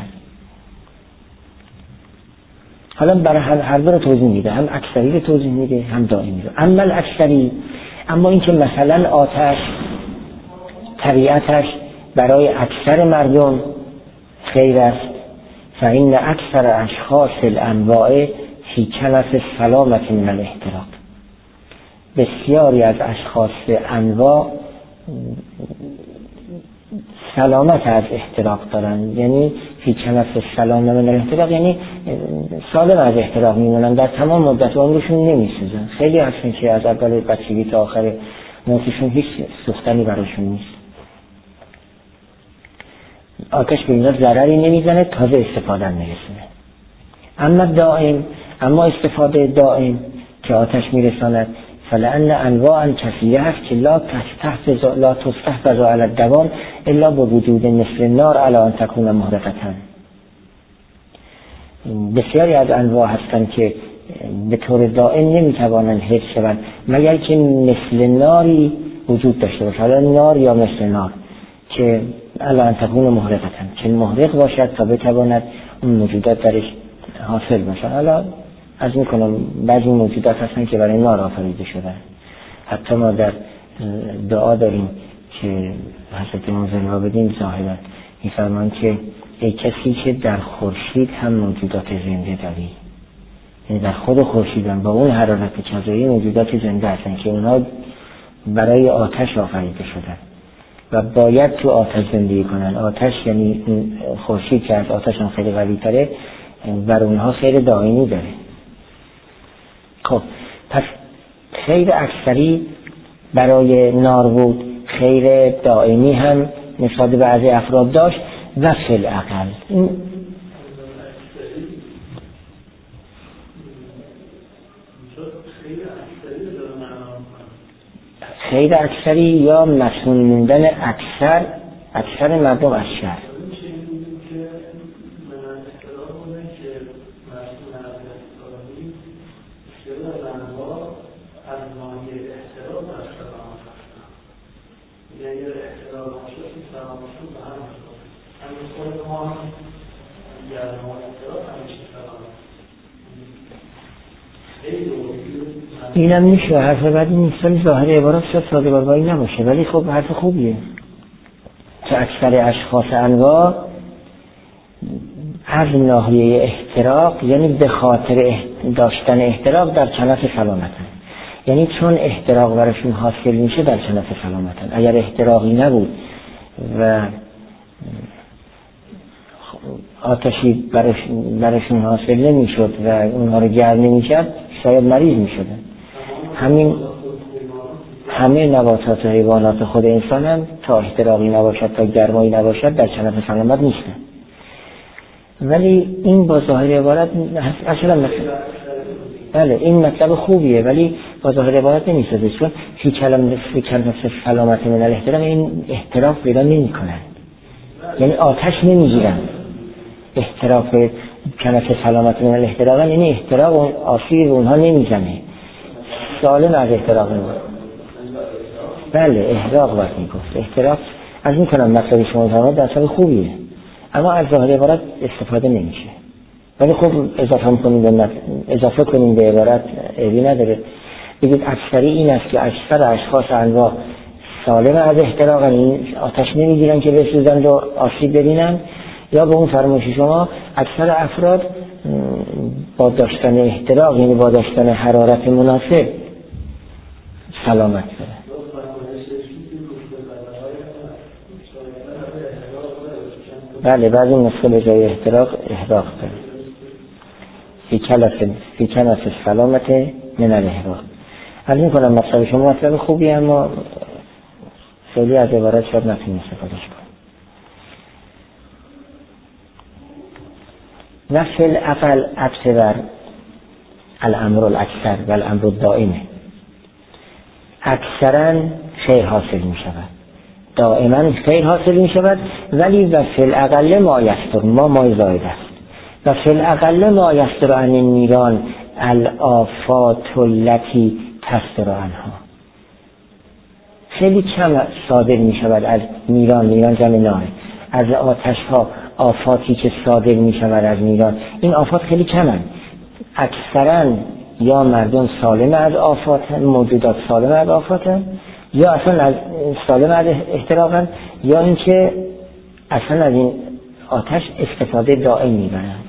حالا برای هر دو رو توضیح میده، هم اکثری رو توضیح میده هم دائمی رو. اما الاکثری، اما این که مثلا آتش طبیعتش برای اکثر مردم خیر است، فإن اکثر اشخاص الانواع فی کنف السلامة من الاحتراق. بسیاری از اشخاص انواع سلامت از احتراق دارند، یعنی فی کنف السلامة من الاحتراق یعنی سالم از احتراق میمونن، در تمام مدت عمرشون نمیسوزن. خیلی هستن که از اول بچگی تا آخر موتشون هیچ سوختنی براشون نیست، آتش به اینا ضرری نمیزنه، تازه استفاده میرسونه. اما دائم، اما استفاده دائم که آتش میرساند، فلأن انواعا کثیره هست که لا تستحفظ علی الدوام الا با وجود مثل النار علی ان تکون محرقة. بسیاری از انواع هستند که به طور دائم نمیتوانند حفظ شوند مگر که مثل ناری وجود داشته باشه، حالا نار یا مثل نار، که علی ان تکون محرقة، که محرق باشد تا بتواند اون موجودات درش حاصل باشن. حالا از میکنم بعضی موجودات هستن که برای نار آفریده شدن. حتی ما در دعا داریم که حضرت منزل را بدیم ظاهرا میفرمان که ای کسی که در خورشید هم موجودات زنده داری، یعنی در خود خورشید هم با اون حرارت کذایی موجودات زنده هستن که اونها برای آتش آفریده شدن و باید تو آتش زندگی کنن. آتش یعنی خورشید که از آتش هم خیلی قوی تره، بر اونها خیر دائمی داره. خب پس خیر اکثری برای نار بود، خیر دائمی هم نسبت به بعضی افراد داشت. و فی الاقل این خیر اکثری یا مسئول موندن اکثر مردم از شر. اینم میشه حرف بعدی نیستن، ظاهر عبارات شد ساده باربایی نباشه، ولی خب حرف خوبیه که اکثر اشخاص انواع از ناحیه احتراق، یعنی به خاطر داشتن احتراق در کنف سلامتن، یعنی چون احتراق براشون حاصل میشه در کنف سلامتن. اگر احتراقی نبود و آتشی براشون حاصل نمیشد و اونها رو گرم نمیکرد شاید مریض میشدن. همه نباتات و حیوانات خود انسان هم تا احتراقی نباشد تا گرمایی نباشد در کنف سلامت نیستن. ولی این با ظاهر عبارت اصلا بله این مطلب خوبیه ولی با ظاهر عبارت نمیسازه، چون فی کنف سلامت من الاحتراق این احتراق پیدا نمی کنن، یعنی آتش نمیگیرن. احتراق کنف سلامت من الاحتراق، یعنی احتراق و آسیب اونها نمیزنه، سالم از احتراق نمیزنه. بله احراق باید میگفت. احتراق از میکنم مطلب شما فرمود مطلب خوبیه، اما از ظاهر عبارت استفاده نمیشه. ولی خب اضافه کنیم به عبارت عیبی نداره. بگید اکثری این است که اکثر اشخاص انواع سالم از احتراق، یعنی آتش نمیگیرن که بسوزن و آسیب ببینن، یا به اون فرمایش شما اکثر افراد با داشتن احتراق، یعنی با داشتن حرارت مناسب سلامت داره. بله بعضی نسخه به جای احتراق احراق داره. فی کنف سلامت من الاحراق. از این کنم مطلب شما مطلب خوبی، اما خیلی از عبارت شاید نتونیم استفادهش کنیم. نفس الاقل عطف بر الامر الاکثر و الامر الدائمه. اکثرا خیر حاصل می شود، دائما خیر حاصل می شود، ولی و فی الاقل ما یستر، ما زاید است، و فی الاقل ما یستر عن النیران الآفات التي تستر عنها. خیلی کم صادر می شود از نیران جمع نار، از آتش ها آفاتی که صادر می شود از نیران. این آفات خیلی کمن. اکثرا یا مردم سالم از آفات، موجودات سالم از آفات، یا اصلا از سالم از احتراقن، یا اینکه اصلا از این آتش استفاده دائم می برند.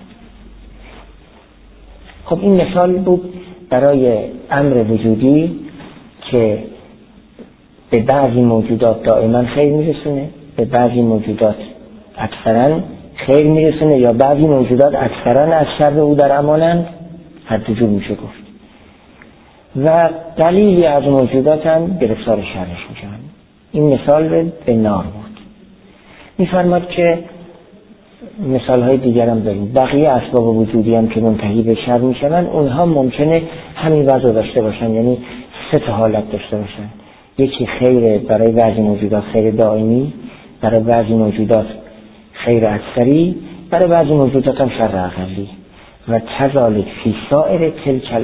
خب این مثال بود برای امر وجودی که به بعضی موجودات دائما خیر میرسونه، به بعضی موجودات اکثرا خیر میرسونه، یا بعضی موجودات اکثرا از شر او در امانند، هر دو جور میشه گفت. و دلیلی از موجودات هم گرفتار شرش میشن. این مثال به نار بود. میفرماد که مثال های دیگر هم داریم. بقیه اسباب وجودی هم که منتهی به شر میشن، اونها ممکنه همین وضع داشته باشن، یعنی سه تا حالت داشته باشن. یکی خیر برای بعضی موجودات خیر دائمی، برای بعضی موجودات خیر اکثری، برای بعضی موجودات هم شر اقلی. و کذالک فی سائر تلک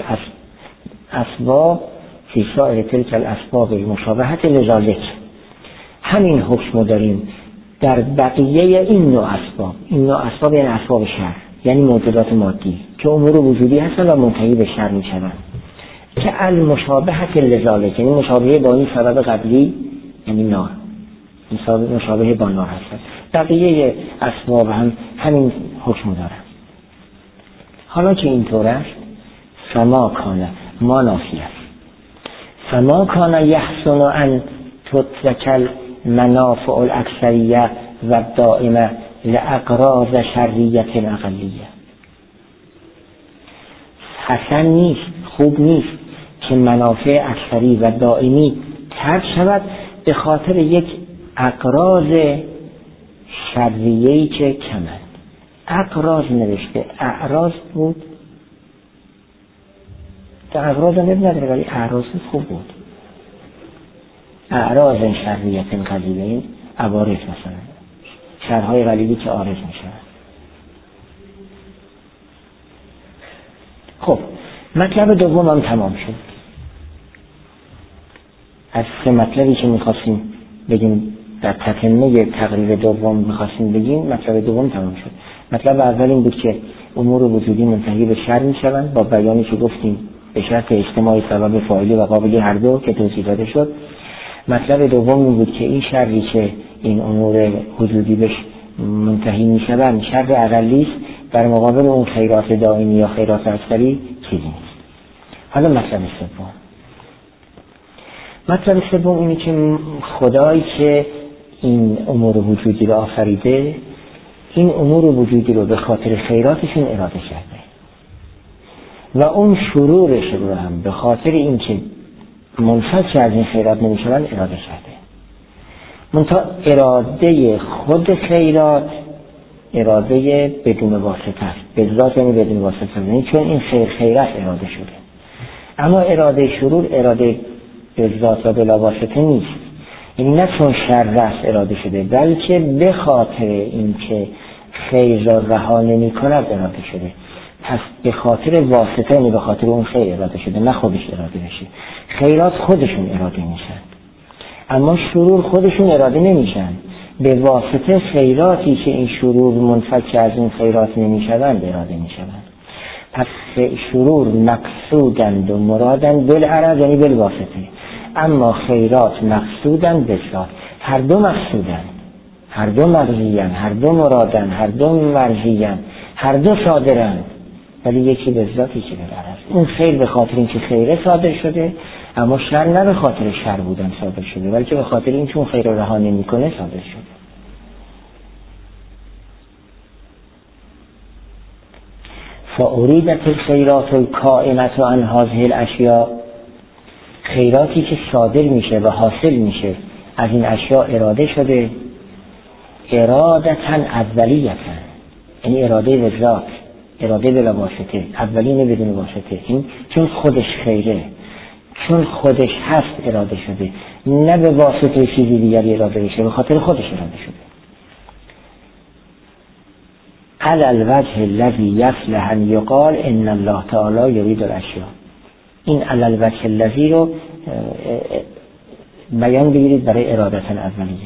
الاسباب المشابهة لذالک. همین حکم داریم در بقیه این نوع اسباب. این نوع اسباب یعنی اسباب شر، یعنی موجودات مادی که امور وجودی هستن و منتهی به شر میشن، که المشابهة لذالک، یعنی مشابهه با این سبب قبلی، یعنی نار، این مشابهه با نار هستن. بقیه اسباب هم همین حکم دارن. حالا که اینطور است، فما کانه، ما نافی است، فما کانه یحسن ان تترک المنافع الاکثریه و دائمه لاغراض شریه اقلیه. حسن نیست، خوب نیست که منافع اکثری و دائمی ترک شود به خاطر یک اغراض شریعی که کمند. اغراض نوشته، اعراض بود، در اغراض نداره ولی اعراض خوب بود. اعراض شریعت قلیله، این عوارض مثلا شرهای قلیلی که عارض میشه. خب مطلب دوم هم تمام شد. از سه مطلبی که میخواستیم بگیم در تتمه تقریر دوم میخواستیم بگیم، مطلب دوم تمام شد. مطلب اول این بود که امور وجودی منتهی به شر میشوند با بیانی که گفتیم به شرط اجتماع سبب فاعلی و قابلی هر دو که توضیح داده شد. مطلب دوم این بود که این شری که این امور وجودی بهش منتهی میشوند شر اقلی است، در مقابل اون خیرات دائمی یا خیرات اکثری چیزی نیست. حالا مطلب سوم اینه که خدایی که این امور وجودی رو آفریده، این امور وجودی رو به خاطر خیراتشون اراده کرده و اون شرورش رو هم به خاطر این که منفک از این خیرات نمیشوند اراده کرده. منتها اراده خود خیرات اراده بدون واسطه است، به ذات یعنی بدون واسطه، یعنی چون این خیرات اراده شده. اما اراده شرور اراده به ذات و بلا واسطه نیست، یعنی نه چون شر است اراده شده، بلکه به خاطر این که خیر را رها نمی کند اراده شده. پس به خاطر واسطه، یعنی به خاطر اون خیر اراده شده، نه خودش اراده بشه. خیرات خودشون اراده میشن، اما شرور خودشون اراده نمیشن، به واسطه خیراتی که این شرور منفک از این خیرات نمیشوند اراده میشوند. پس شرور مقصودند و مرادند بالعرض، یعنی بالواسطه، اما خیرات مقصودند بالذات. هر دو مقصودند، هر دو مرضیان، هر دو مرادن، هر دو مرضیان، هر دو صادرند، ولی یکی به ذات، یکی بالعرض. اون خیر به خاطر اینکه خیره صادر شده، اما شر نه به خاطر شر بودن صادر شده، بلکه به خاطر اینکه اون خیر رو رها نمی‌کنه صادر شده. فاریدت الخیرات الکائنة عن هذه الاشیاء، خیراتی که صادر میشه و حاصل میشه از این اشیاء اراده شده، ارادتاً اولیتاً، یعنی اراده به ذات، اراده بلا واسطه، اولی بدون واسطه. این چون خودش خیره، چون خودش هست اراده شده، نه به واسطه چیزی دیگری اراده بشه، به خاطر خودش اراده شده. علی الوجه الذی یصلح ان یقال ان الله تعالی یرید الاشیاء. این علی الوجه الذی رو بیان بگیرید برای ارادت اولیه.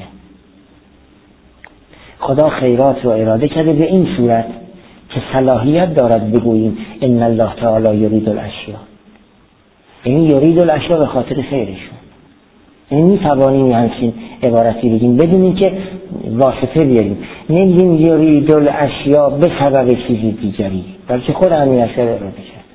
خدا خیرات رو اراده کرده به این صورت که صلاحیت دارد بگوییم ان الله تعالی یرید الاشیاء. این یرید الاشیاء به خاطر خیرشون. این میتوانیم همچین عبارتی بگیم بدون اینکه واسطه بیاریم. نمیگیم یرید الاشیاء به سبب چیزی دیگری، بلکه خود همین اشیاء اراده کرده.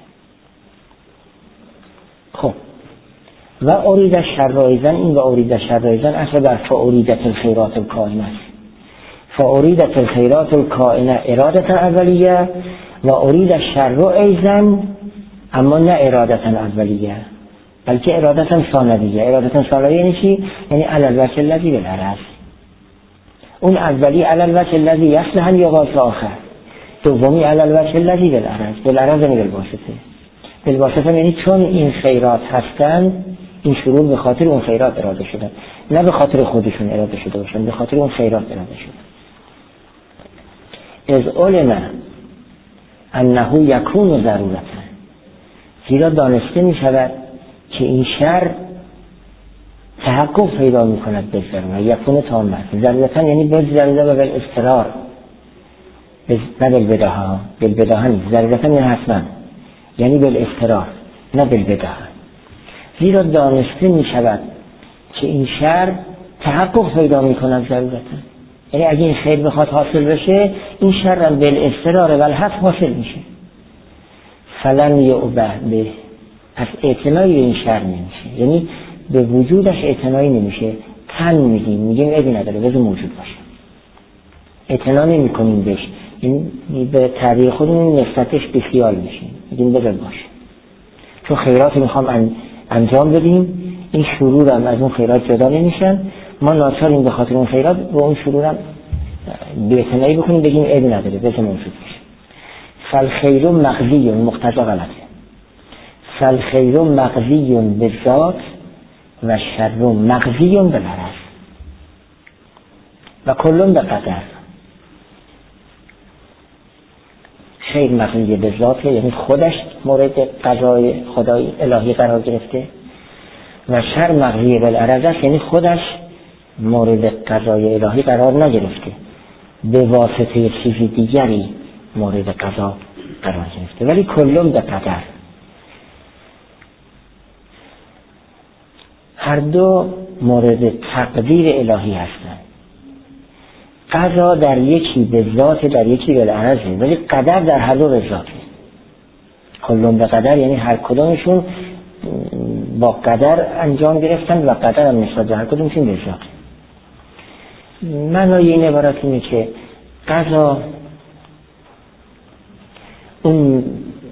خب و ارید الشر ایضا، این و ارید الشر ایضا اصلا بر فاریدت الخیرات الکائنه است. فاریدت الخیرات الکائنه ارادت اولیه و ارید الشر ایضا، اما نه ارادت اولیه بلکه ارادت ثانویه. ارادت ثانویه یعنی چی؟ یعنی علی الوجه الذی بالعرض. اون اولی علی الوجه الذی یصلح ان یقال آخر، دومی علی الوجه الذی بالعرض. بالعرض یعنی بالواسطه. بالواسطه یعنی چون این خیرات هستند، این شرور به خاطر اون خیرات اراده شدن، نه به خاطر خودشون اراده شده باشن، به خاطر اون خیرات اراده شدن. از علم انه یکون ضرورتا، زیرا دانسته می شود که این شر تحقق پیدا می کند به ضرورت، یکون تامت. ضرورتا یعنی به ضرورت و بالاضطرار، نه بالبداهه. بالبداهه نیست، ضرورتا یعنی حتما، یعنی بالاضطرار نه بالبداهه. زیرا دانسته می شود که این شر تحقق پیدا می کند ضرورتا، یعنی اگه این خیر بخواد حاصل بشه، این شر هم بالاضطرار و الحق حاصل میشه. فلن یعبه به، از اعتنایی به این شر نمیشه، یعنی به وجودش اعتنایی نمیشه. تن میگیم ابی نداره، بذار موجود باشه، اعتنا نمی کنیم بهش، این به تعبیر خودمون نسبتش به خیال میشیم، میگیم بذار باشه. چون خیرات میخوام انجام بدیم، این شرور هم از اون خیرات جدا نمیشن، ما ناچاریم به خاطر اون خیرات و اون شرور هم به اعتنایی بکنیم، بگیم ابی نداره، بذار موجود باشه. فالخیر مقضی، مقتضا غلطه. فالخیر مقضی بالذات و شر مقضی بالعرض و کلون به قدر. خیر مقضی بالذات یعنی خودش مورد قضای خدای الهی قرار گرفته، و شر مقضی بالعرض است یعنی خودش مورد قضای الهی قرار نگرفته، به واسطه چیزی دیگری مورد قضا قرار گرفته، ولی کلون به قدر. هر دو مورد تقدیر الهی هستند. قضا در یکی به ذات، در یکی بالعرضه، ولی قدر در هر دو به ذاته. کلون به قدر یعنی هر کدومشون با قدر انجام گرفتن و قدر هم نسبت به هر کدومشون به ذاته. معنای این عبارت اینه که قضا اون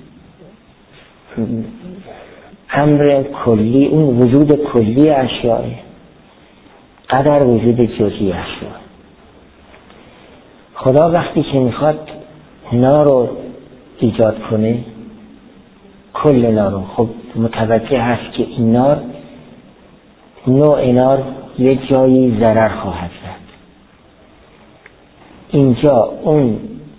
امر کلی، اون وجود کلی اشیاء، قدر وجود جزئی اشیاء. خدا وقتی که میخواد نار رو ایجاد کنه، کل نار رو، خب متوجه هست که این نار، نوع نار یه جایی ضرر خواهد زد. اینجا اون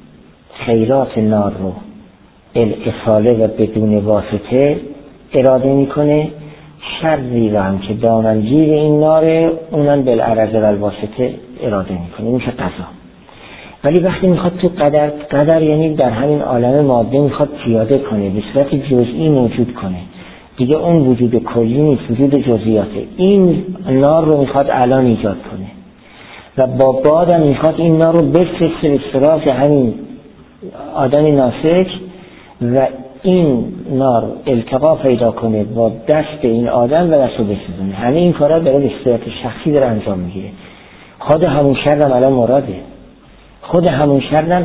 خیرات نار رو الاصاله و بدون واسطه اراده میکنه، شری رو هم که دامنگیر این ناره اونم بالعرض و الواسطه اراده میکنه، میشه قضا. ولی وقتی میخواد تو قدر یعنی در همین عالم ماده میخواد پیاده کنه، به صورت جزئی موجود کنه، دیگه اون وجود کلی نیست، وجود جزئیاته. این نار رو میخواد الان ایجاد کنه و با بادم میخواد این نار رو بفرسته به سراغ همین آدم ناسک و این نار التقا پیدا کنه با دست این آدم و دستو بسوزونه. همه این کارا داره به صورت شخصی داره انجام میگیره. خود همون شرم الان مراده، خود همون شرم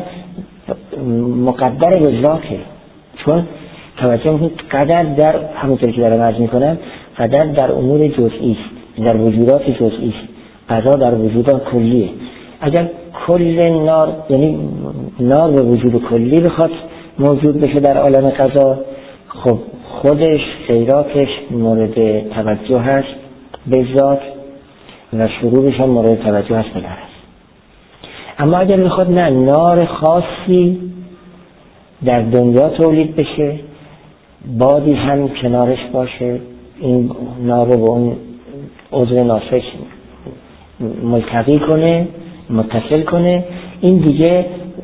مقدر به ذاته، چون توجه میکنید قدر در همونطور که دارم عرض میکنم قدر در امور جزئی است، در وجودات جزئی است، قضا در وجودات کلیه. اگر کل نار یعنی نار به وجود کلی بخواد موجود بشه در عالم قضا، خب خودش خیراتش مورد توجه هست به ذات و شروعش هم مورد توجه هست به العرض. اما اگر میخواد نه نار خاصی در دنیا تولید بشه، بادی هم کنارش باشه، این نار رو به اون عضو ناسک ملتقی کنه، متصل کنه، این دیگه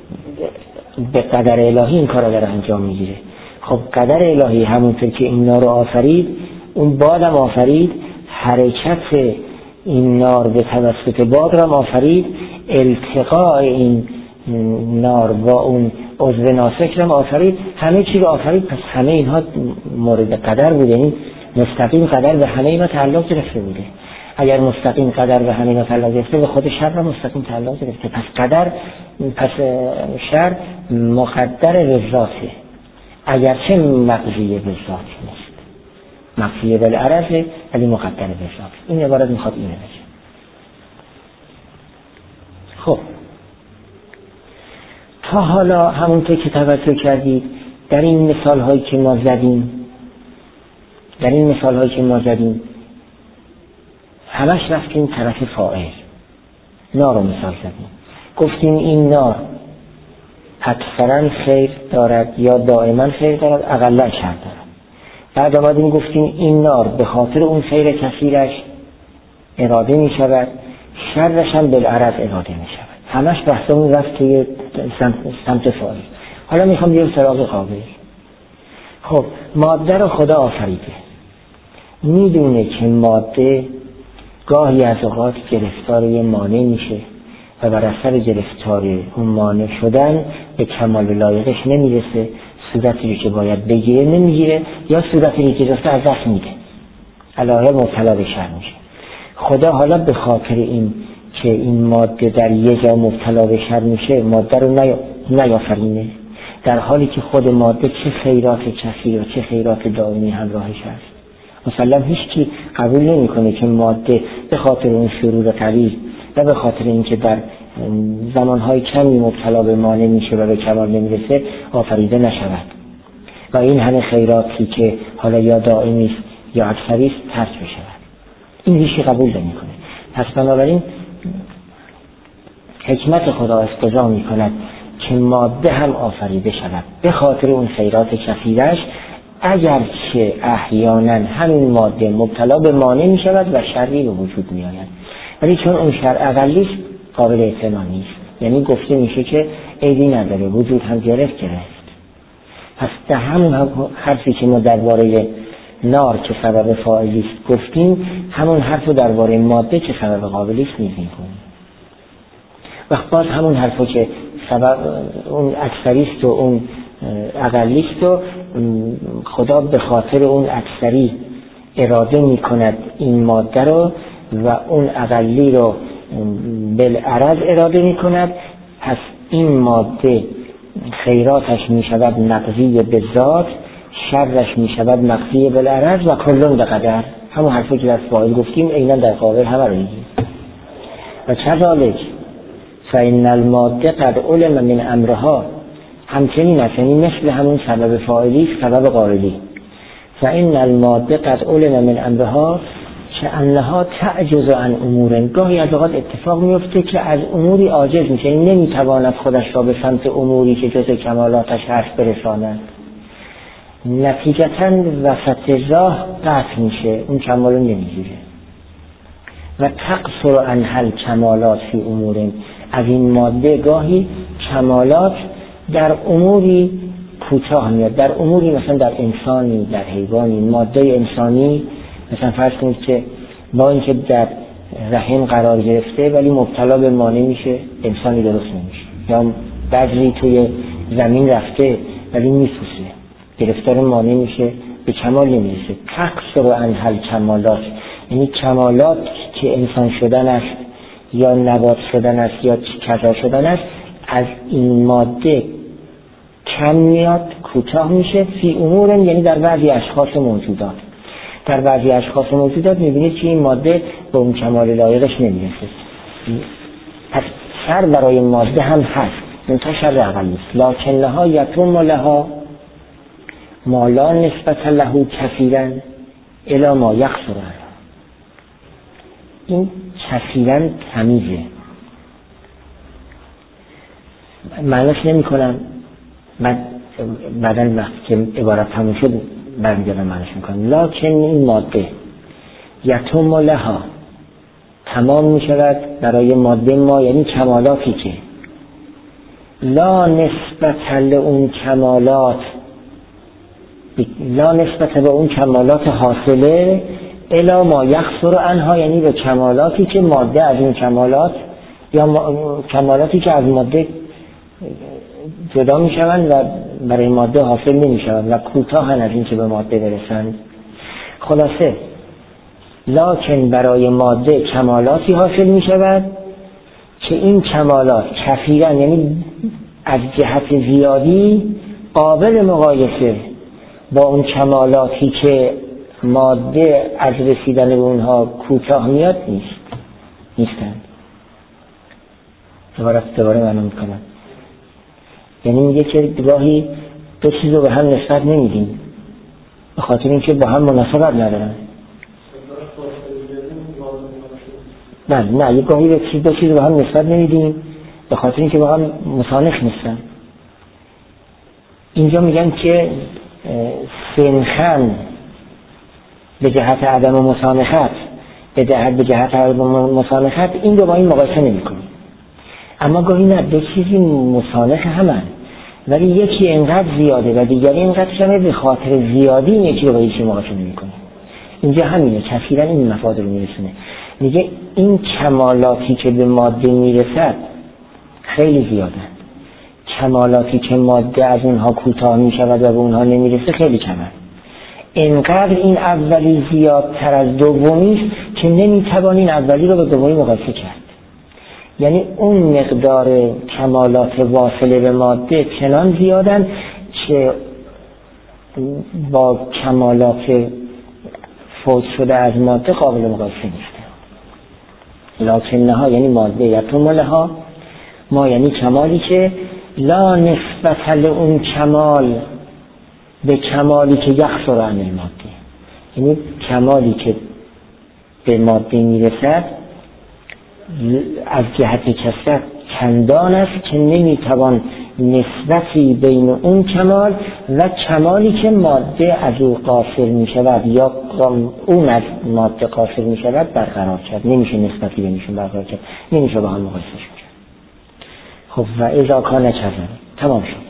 به قدر الهی این کار رو داره انجام میگیره. خب قدر الهی همونطور که این نار رو آفرید، اون بادم آفرید، حرکت این نار به توسط باد رو آفرید، التقاء این نار با اون عضو ناسک رو آفرید، همه چی رو آفرید. پس همه اینها مورد قدر بوده، یعنی مستقیم قدر به همه اینا تعلق گرفته بوده. اگر مستقیم قدر به همه اینا تعلق گرفته، به خود شر هم مستقیم تعلق گرفته. پس شر مقدر به ذاته، اگرچه مقضیه به ذات نیست، مقضیه بالعرض ولی مقدر به ذات. این عبارت میخواد اینه بگه. خب تا حالا همونطور که توجه کردید در این مثال هایی که ما زدیم همش رفتیم طرف فاعل، نار رو مثال زدیم، گفتیم این نار اکثرا خیر دارد یا دائما خیر دارد، اقلا شر دارد. بعد آمدیم گفتیم این نار به خاطر اون خیر کثیرش اراده می شود، شرش هم بالعرض اراده می شود. همش بحثمون رفت توی سمت فاعل. حالا میخوام بیام سراغ قابل. خب ماده رو خدا آفریده، میدونه که ماده گاهی از اوقات گرفتار یه مانع میشه و بر اثر گرفتار اون مانع شدن به کمال لایقش نمیرسه، صورتی که باید بگیره نمیگیره یا صورتی که گرفته از دست میده، علاوه مبتلا به شر میشه. خدا حالا به خاطر این که این ماده در یه جا مبتلا به شر میشه ماده رو نیافرینه، در حالی که خود ماده چه خیرات کثیر و چه خیرات دائمی همراهش هست. مثلا هیچ کی قبول نمیکنه که ماده به خاطر اون شرور قلیل و به خاطر اینکه در زمانهای کمی مبتلا به مانع میشه و به کمال نمیرسه آفریده نشود و این همه خیراتی که حالا یا دائمی است یا اکثری است ترک بشود. این هیچ کی قبول نمیکنه. پس بنابراین حکمت خدا اقتضا میکند که ماده هم آفریده شود به خاطر اون خیرات کثیرش، اگرچه احیانا همین ماده مبتلا به مانع می شود و شری به وجود می آید، ولی چون اون شر اقلیش قابل احتمال نیست، یعنی گفته میشه که عیبی نداره، وجود هم گرفت. پس در همون حرفی که ما درباره نار که سبب فاعلی است گفتیم، همون حرف رو درباره ماده که سبب قابلی است میگیم. وقت باز همون حرفو که سبب اون اکثری است و اون اقلی است و خدا به خاطر اون اکثری اراده می کند این ماده رو و اون اقلی رو بالعرض اراده می کند. پس این ماده خیراتش می شود مقضی به ذات، شرش می شود مقضی بالعرض و کلون به قدر. همون حرفی که در فاعل گفتیم عیناً در قابل همه رو میگیم. و کذالک فإن الماده قد علم من امرها، همچنین است، یعنی مثل همون سبب فاعلی سبب قابلی. فإن الماده قد علم من امرها، که انها تعجز عن امور، گاهی از اوقات اتفاق میفته که از اموری عاجز میشه، این نمیتواند خودش را به سمت اموری که جز کمالاتش هست برساند، نتیجتاً وسط راه قطع میشه، اون کمال رو نمیگیره. و تقصر عنها الکمالات فی امور، از این ماده گاهی کمالات در اموری کوتاه میاد، در اموری مثلا در انسانی، در حیوانی، ماده انسانی مثلا فرض کنید که با اینکه در رحم قرار گرفته ولی مبتلا به مانع میشه، انسانی درست نمیشه، یا بذری توی زمین رفته ولی میفوسه، گرفتار مانع میشه، به کمال نمیرسه. تقصر عنها الکمالات، یعنی کمالات که انسان شدن است یا نبات شدن است یا کذا شدن است از این ماده کم میاد، کوتاه میشه. فی امور یعنی در بعضی اشخاص موجودات، در بعضی اشخاص موجودات میبینید که این ماده به اون کمال لایقش نمیرسه. پس شر برای ماده هم هست، منتها شر اقلی است. لکنها یتم لها ما لا نسبت له کثیرا الی ما یخسر. این کثیرا تمیزه، معنیش نمی کنم، بعدن وقتی که عبارت تموم شد برمیگردم معنیش میکنم. لکن این ماده یتم لها تمام می شود برای ماده ما، یعنی کمالاتی که لا نسبت اون کمالات، لا نسبت به اون کمالات حاصله الا ما یخسر عنها، یعنی به کمالاتی که ماده از این کمالات یا کمالاتی که از ماده جدا می شوند و برای ماده حاصل نمی شوند و کوتاهن از این که به ماده برسند. خلاصه لکن برای ماده کمالاتی حاصل می شود که این کمالات کثیرن، یعنی از جهت زیادی قابل مقایسه با اون کمالاتی که ماده از رسیدن به اونها کوتاه میاد نیستند. دوباره معنی میکنم، یعنی میگه که گاهی دو چیز رو به هم نسبت نمیدیم به خاطر اینکه با هم مناسبت ندارن. نه یه گاهی دو چیز رو به هم نسبت نمیدیم به خاطر اینکه با هم مسانخ نیستن. اینجا میگن که سنخن به جهت عدم مسانخت، به جهت عدم مسانخت این رو با این مقایسه نمی کنیم. اما گاهی نه، دو چیزی مسانخ همن ولی یکی انقدر زیاده و دیگری انقدر کمه، به خاطر زیادی این یکی رو با یکی مقایسه نمی کنیم. اینجا همینه، کثیرا این مفاد رو میرسونه. میگه این کمالاتی که به ماده میرسد خیلی زیادن، کمالاتی که ماده از اونها کوتاه میشود و به اونها نمیرسه خیلی کمه. اینقدر این اولی زیادتر از دومی است که نمیتوانین اولی رو با دومی مقایسه کرد. یعنی اون مقدار کمالات واصله به ماده چنان زیادن که با کمالات فوت شده از ماده قابل مقایسه نیست. لکنها یعنی ماده یتم لها ما، یعنی کمالی که لا نسبت لون کمال به کمالی که یخسر عن الماده، یعنی کمالی که به ماده میرسد از جهت کثرت چندان است که نمیتوان نسبتی بین اون کمال و کمالی که ماده از او قاصر میشود یا اون از ماده قاصر میشود برقرار کرد. نمیشه نسبتی بینشون برقرار کرد، نمیشه با هم مقایسه کرد. خب و اذا کان کذا تمام شد.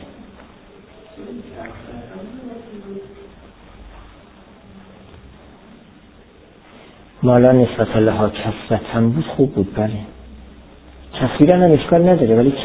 مالا نسبت لها کثرت هم بود، خوب بود، بله کثیرا هم اشکال نداره ولی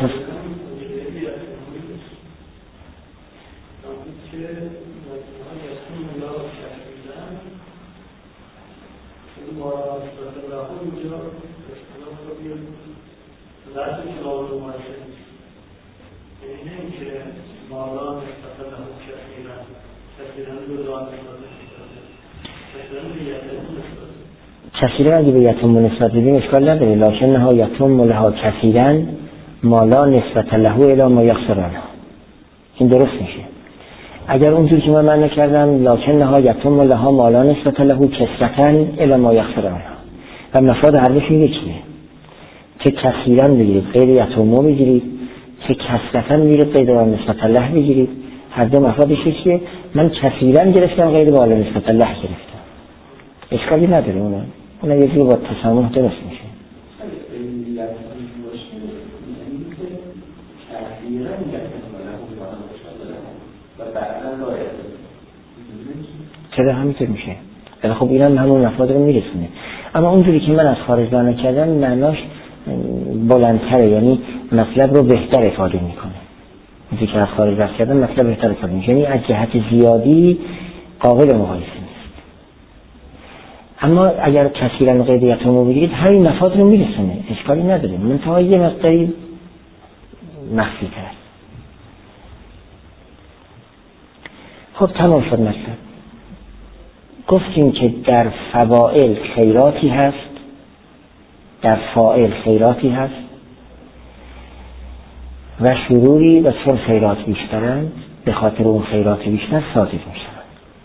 کثیرا اگه به یتم نسبت بدیم اشکال نداره، لکنها یتم لها کثیرا ما لا نسبت له الی ما یخسر عنه، این درست میشه. اگر اونجور که من نکردم لکن نها یتم لها مالا نسبت له کسرتن الی ما یغفر عنها و مفاد هر دوشون یکیه که کثیرا بگیرید غیر یتم بگیرید که کسرتن بگیرید غیر با نسبت الله بگیرید، هر دو مفادش یکیه. من کثیرا گرفتم غیر با نسبت الله گرفتم، اشکالی نداره. اون یه جور با تسامح درست میشه. چرا همینطور میشه؟ ولی خب اینم همون مفاد رو میرسونه. اما اونجوری که من از خارج بیان کردم معناش بلندتره، یعنی مطلب رو بهتر افاده میکنه. اونجوری که از خارج بیان کردم مطلب بهتر افاده میکنه، یعنی از جهت زیادی قابل مقایسه نیست. اما اگر کثیرا قیدیت رو بگیرید همین مفاد رو میرسونه، اشکالی نداره، منتها یه مقداری مخفی تر. خب تمام شد مطلب. گفتیم که در فواعل خیراتی هست، در فاعل خیراتی هست و شروری و چون خیرات بیشترند به خاطر اون خیرات بیشتر صادق میشن.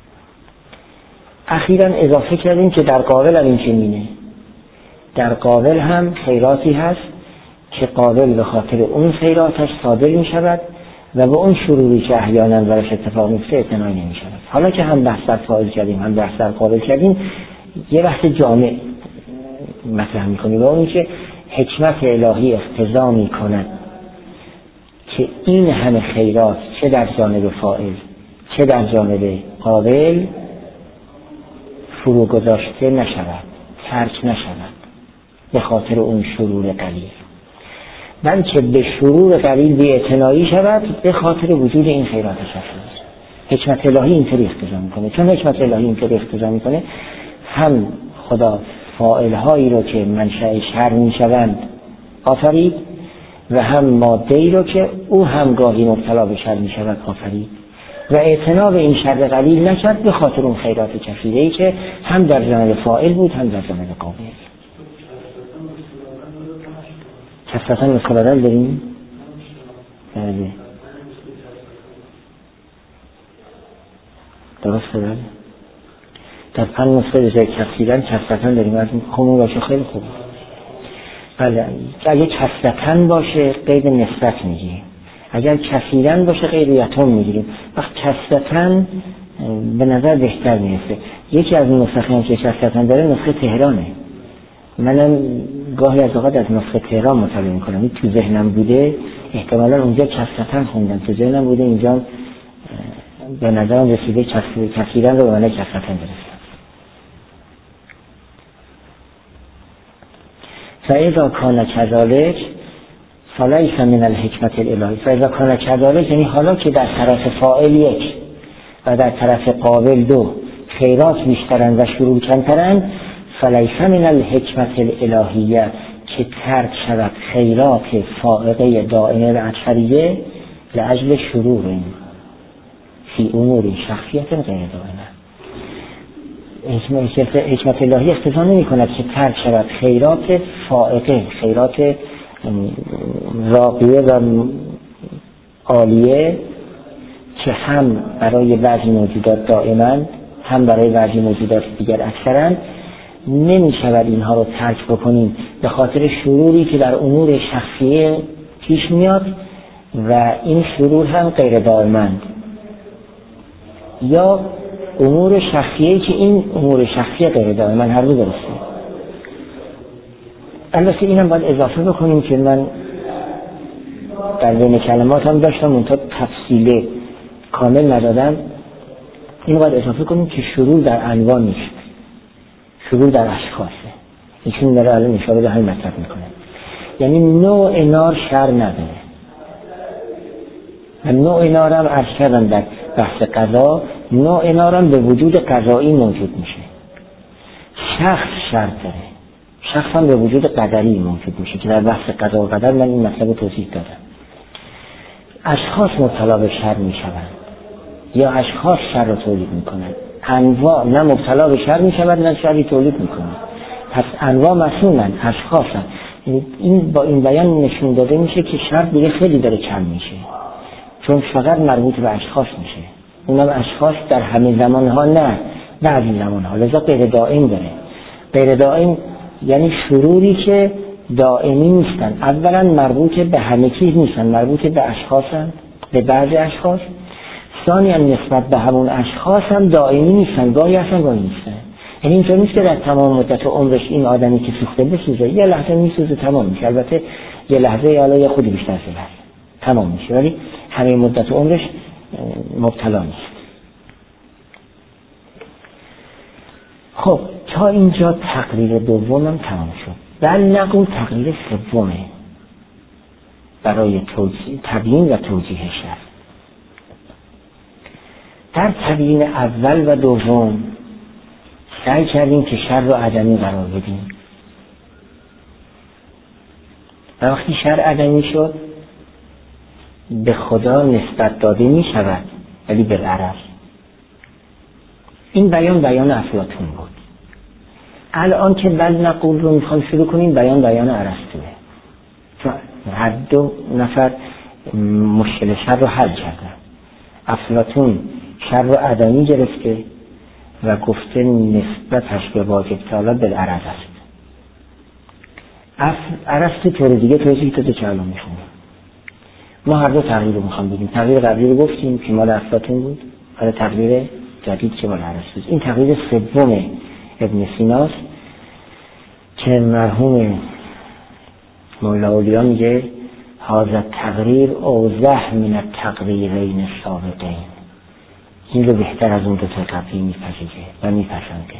اخیراً اضافه کردیم که در قابل هم این چنینه، در قابل هم خیراتی هست که قابل به خاطر اون خیراتش صادر میشود و به اون شروری که احیانا برش اتفاق میفته اعتنایی نمیشود. حالا که هم بحث در فاعل کردیم هم بحث در قابل کردیم، یه بحث جامع مطرح میکنیم و اون که حکمت الهی اقتضا میکند که این همه خیرات چه در جانب فاعل چه در جانب قابل فرو گذاشته نشود، ترک نشود به خاطر اون شرور قلیل، بلکه به شرور قلیل بی اعتنایی شود به خاطر وجود این خیرات شفاعی. حکمت الهی اینطوری اقتضا میکنه. چون حکمت الهی اینطوری اقتضا میکنه، هم خدا فاعلهایی رو که منشأ شر میشوند آفرید و هم ماده‌ای رو که او هم گاهی مبتلا به شر میشود آفرید و اعتنا به این شر قلیل نکرد به خاطر اون خیرات کثیره‌ای که هم در جانب فاعل بود هم در جانب قابل. کثرتاً مسئله داریم؟ بله درسته. بله در پن نسخه جای کثیرن کثرتاً داریم، از همون باشه خیلی خوب. بله اگه کثرتاً باشه قید نسبت میگیریم، اگر کثیرن باشه قید یتم میگیریم. وقت کثرتاً به نظر بهتر میرسه. یکی از نسخه که کثرتاً داره نسخه تهرانه. منم گاهی از اوقات از نسخه تهران مطالعه میکنم، این تو ذهنم بوده، احتمالاً اونجا کثرتاً خوندم، تو ذهنم بوده اینجا به نظرم رسیده کثیرن رو به معنی کثرتاً درستم. فاذا کان کذالک فلیس من الحکمت الالهی. فاذا کان کذالک یعنی حالا که در طرف فاعل یک و در طرف قابل دو خیرات بیشترند و شرور کمترند، فلیس من الحکمت الالهیه که ترک شود خیرات فائقه دائمه و اکثریه لاجل شرور فی امور شخصیت غیر دائمه. حکمت الهی اقتضا نمی کند که ترک شود خیرات فائقه، خیرات راقیه و عالیه که هم برای بعضی موجودات دائما هم برای بعضی موجودات دیگر اکثرا، نمی شود اینها رو ترک بکنیم به خاطر شروری که در امور شخصیه پیش میاد و این شرور هم غیر دائمند، یا امور شخصیه که این امور شخصیه غیر دائمند، هر دو درسته. البته اینم باید اضافه بکنیم که من در بین کلمات هم داشتم منتها تفصیل کامل ندادم. اینو باید اضافه کنیم که شرور در انواع نیست، شرور در اشخاصه. ایشون داره الان اشاره به همین مطلب میکنه، یعنی نوع نار شر نداره و نوع نار هم عرض کردم در بحث قضا، نوع نار هم به وجود قضایی موجود میشه. شخص شر داره، شخص هم به وجود قدری موجود میشه که در بحث قضا و قدر من این مطلب توضیح دادم. اشخاص مبتلا به شر میشوند یا اشخاص شر رو تولید میکنند، انواع نه مبتلا به شر میشوند نه شری تولید میکنند. پس انواع مسئولن، اشخاص هست. این با این بیان نشون داده میشه که شر دیگه خیلی داره کم میشه، چون فقط مربوط به اشخاص میشه اونم اشخاص در همه زمانها نه، بعضی زمانها، لذا غیر دائم داره. غیر دائم یعنی شروری که دائمی نیستن. اولا مربوط به همه چیز نیستن، مربوط به اشخاصن، به بعضی اشخاص. ثانیا نسبت به همون اشخاص هم دائمی نیستن، گاهی اصلا گاهی نیستن. یعنی اینطور نیست که در تمام مدت عمرش این آدمی که سوخته بسوزه، یه لحظه میسوزه تمام میشه. البته یه لحظه حالا یه خودی بیشتر سوزه تمام میشه، ولی همه مدت عمرش مبتلا نیست. خب تا اینجا تقریر دومم تمام شد. بل نقول تقریر سومه برای تبیین و توجیه شر. در تبیین اول و دوم سعی کردیم که شر رو عدمی قرار بدیم و وقتی شر عدمی شد به خدا نسبت داده می شود، ولی بالعرض. این بیان افلاطون بود. الان که بل نقول رو میخوام شروع کنیم، بیان ارسطوئه، چون هر دو نفر مشکل شر رو حل کردن. افلاطون شر رو عدمی گرفته و گفته نسبتش به واجب تعالی بالعرض است. ارسطو طور دیگه توضیح داده که الان میخونیم. ما هر دو تغییر رو میخوام بگیم. تغییر قبلی رو گفتیم که مال افلاطون بود، حالا تغییر جدید که مال ارسطو. این تغییر سوم ابن سیناست که مرحوم مولا اولیا میگه هذا تقریر اوضح من التقریرین السابقین. این رو بهتر از اون دو تا قبلی میپذیره و میپسنده.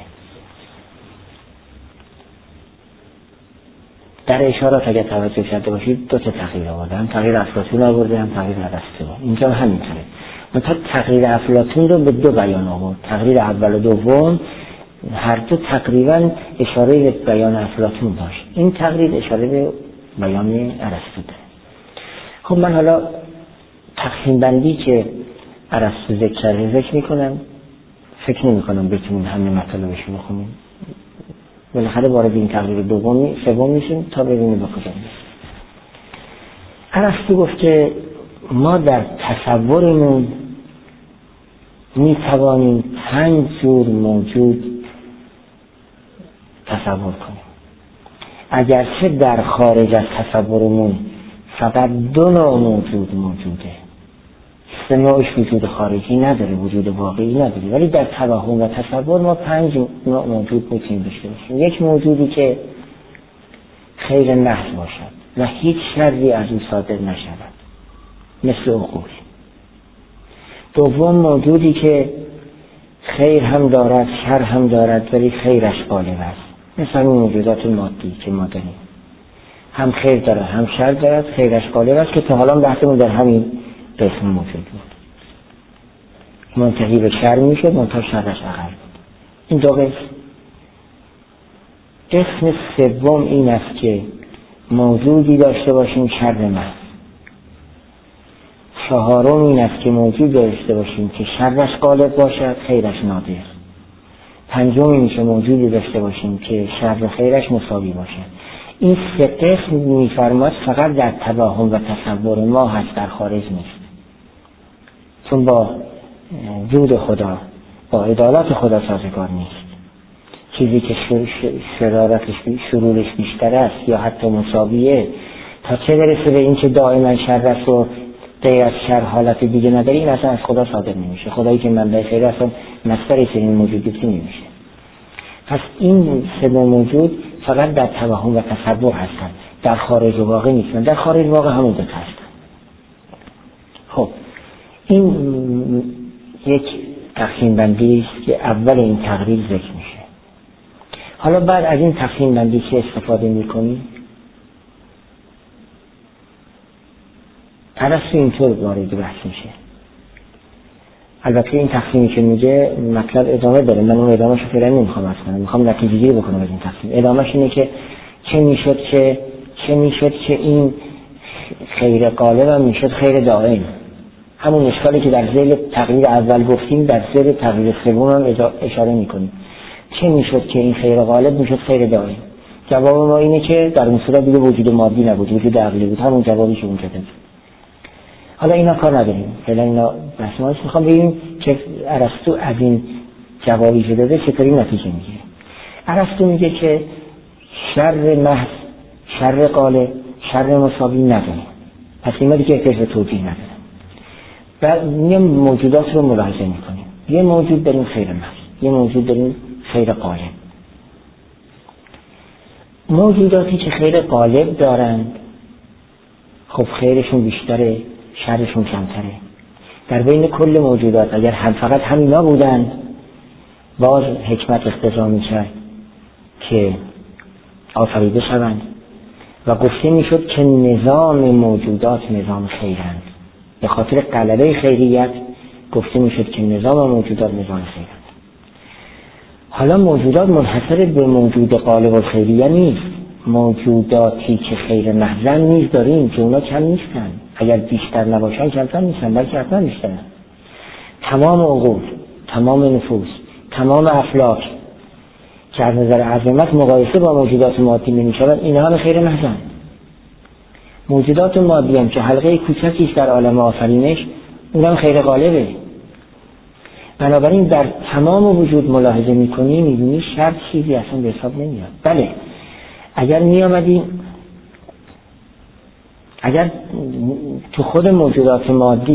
در اشارات اگر توجه کرده باشید دو تا تغییر آورده، هم تغییر افلاطون آورده هم تغییر ارسطو. اینجا همینطوره. مثلا تغییر افلاطون رو به دو بیان آورد. تغییر اول و دوم هر دو تقریبا اشاره به بیان افلاطون داشت. این تغییر اشاره به بیان ارسطو داره. خب من حالا تقسیم بندی که ارسطو ذکر کرده ذکر میکنم. فکر نمیکنم بتونیم همه مطالبش رو بخونیم. بالاخره وارد این تغییر سوم میشیم تا ببینیم به کجا میرسیم. ارسطو گفت که ما در تصورمون میتوانیم 5 جور موجود تصور کنیم. اگرچه در خارج از تصورمون فقط 2 نوع موجود موجوده، 3 نوعش وجود خارجی نداره، وجود واقعی نداره، ولی در توهم و تصور ما 5 نوع موجود میتونیم داشته باشیم. یک موجودی که خیر محض باشد و هیچ شری از او صادر نشود، مثل عقول. دوم موجودی که خیر هم دارد شر هم دارد ولی خیرش غالب است، مثل این موجودات مادی که ما داریم، هم خیر دارد هم شر دارد، خیرش غالب است، که تا حالا بحثمون در همین قسم موجود بود. منتهی به شر میشد، منتهی شرش عقل بود. این دو قسم سوم این است که موجودی داشته باشیم شر محض. چهارم این است که موجود داشته باشیم که شرش غالب باشد، خیرش نادر. پنجم این که موجودی داشته باشیم که شر خیرش مساوی باشد. این 3 قسم میفرماد فقط در توهم و تصور ما هست، در خارج نیست. چون با وجود خدا، با عدالت خدا سازگار نیست. چیزی که شرورش بیشتر است یا حتی مساویه، تا چه برسه به این که دائما شر است و غیر از شر حالت دیگه نداری، این اصلا از خدا صادر نمیشه. خدایی که منبع خیر اصلا مصدر این موجودی نمیشه. پس این 3 موجود فقط در توهم و تصور هستن، در خارج واقع نیستن. در خارج واقع همون دو تا هستن. خب این یک تقسیم بندی است که اول این تقریر ذکر میشه. حالا بعد از این تقسیم بندی چه استفاده میکنیم؟ ارسطو اینطور وارد بحث میشه. البته این تقسیمی که میگه مطلب ادامه داره، من اون ادامه‌شو فعلا نمیخوام عرض کنم، میخوام نتیجه گیری بکنم از این تقسیم. ادامه‌ش اینه که چه میشد که این خیر غالب هم میشد خیر دائم. همون اشکالی که در ذیل تقریر اول گفتیم در ذیل تقریر سوم هم اشاره میکنیم. چه میشد که این خیر غالب میشد خیر دائم؟ جواب ما اینه که در اون صورت دیگه وجود مادی نبود، وجود عقلی بود. همون جوابی که اونجا داد. حالا اینا کار نداریم، فعلا اینا بحث ما نیست. میخوام ببینیم که ارسطو از این جوابی که داده چطوری نتیجه میگیره. ارسطو میگه که شر محض، شر غالب، شر مساوی نداریم، پس اینا دیگه احتیاج توجیه نداره. بعد میام موجودات رو ملاحظه میکنیم. یه موجود داریم خیر محض، یه موجود داریم خیر غالب. موجوداتی که خیر غالب دارند خب خیرشون بیشتره، شرشون کمتره. در بین کل موجودات اگر فقط همینا بودند باز حکمت اقتضا میکرد که آفریده شوند و گفته میشد که نظام موجودات نظام خیرند. به خاطر غلبه خیریت گفته میشد که نظام موجودات نظام خیرند. حالا موجودات منحصر به موجود غالب و خیریه نیست. موجوداتی که خیر محضن نیز داریم که اونا کم نیستن، اگر بیشتر نباشن کمتر نیستن، بلکه حتما بیشترن. تمام عقول، تمام نفوس، تمام افلاک که از نظر عظمت مقایسه با موجودات مادی نمی‌شوند، اینها هم خیر محضن. موجودات مادی هم که حلقه کوچکی است در عالم آفرینش، اونم خیر غالبه. بنابراین در تمام وجود ملاحظه می‌کنی می‌بینی شر چیزی اصلا به حساب نمیاد. بله اگر می‌آمدیم، اگر تو خود موجودات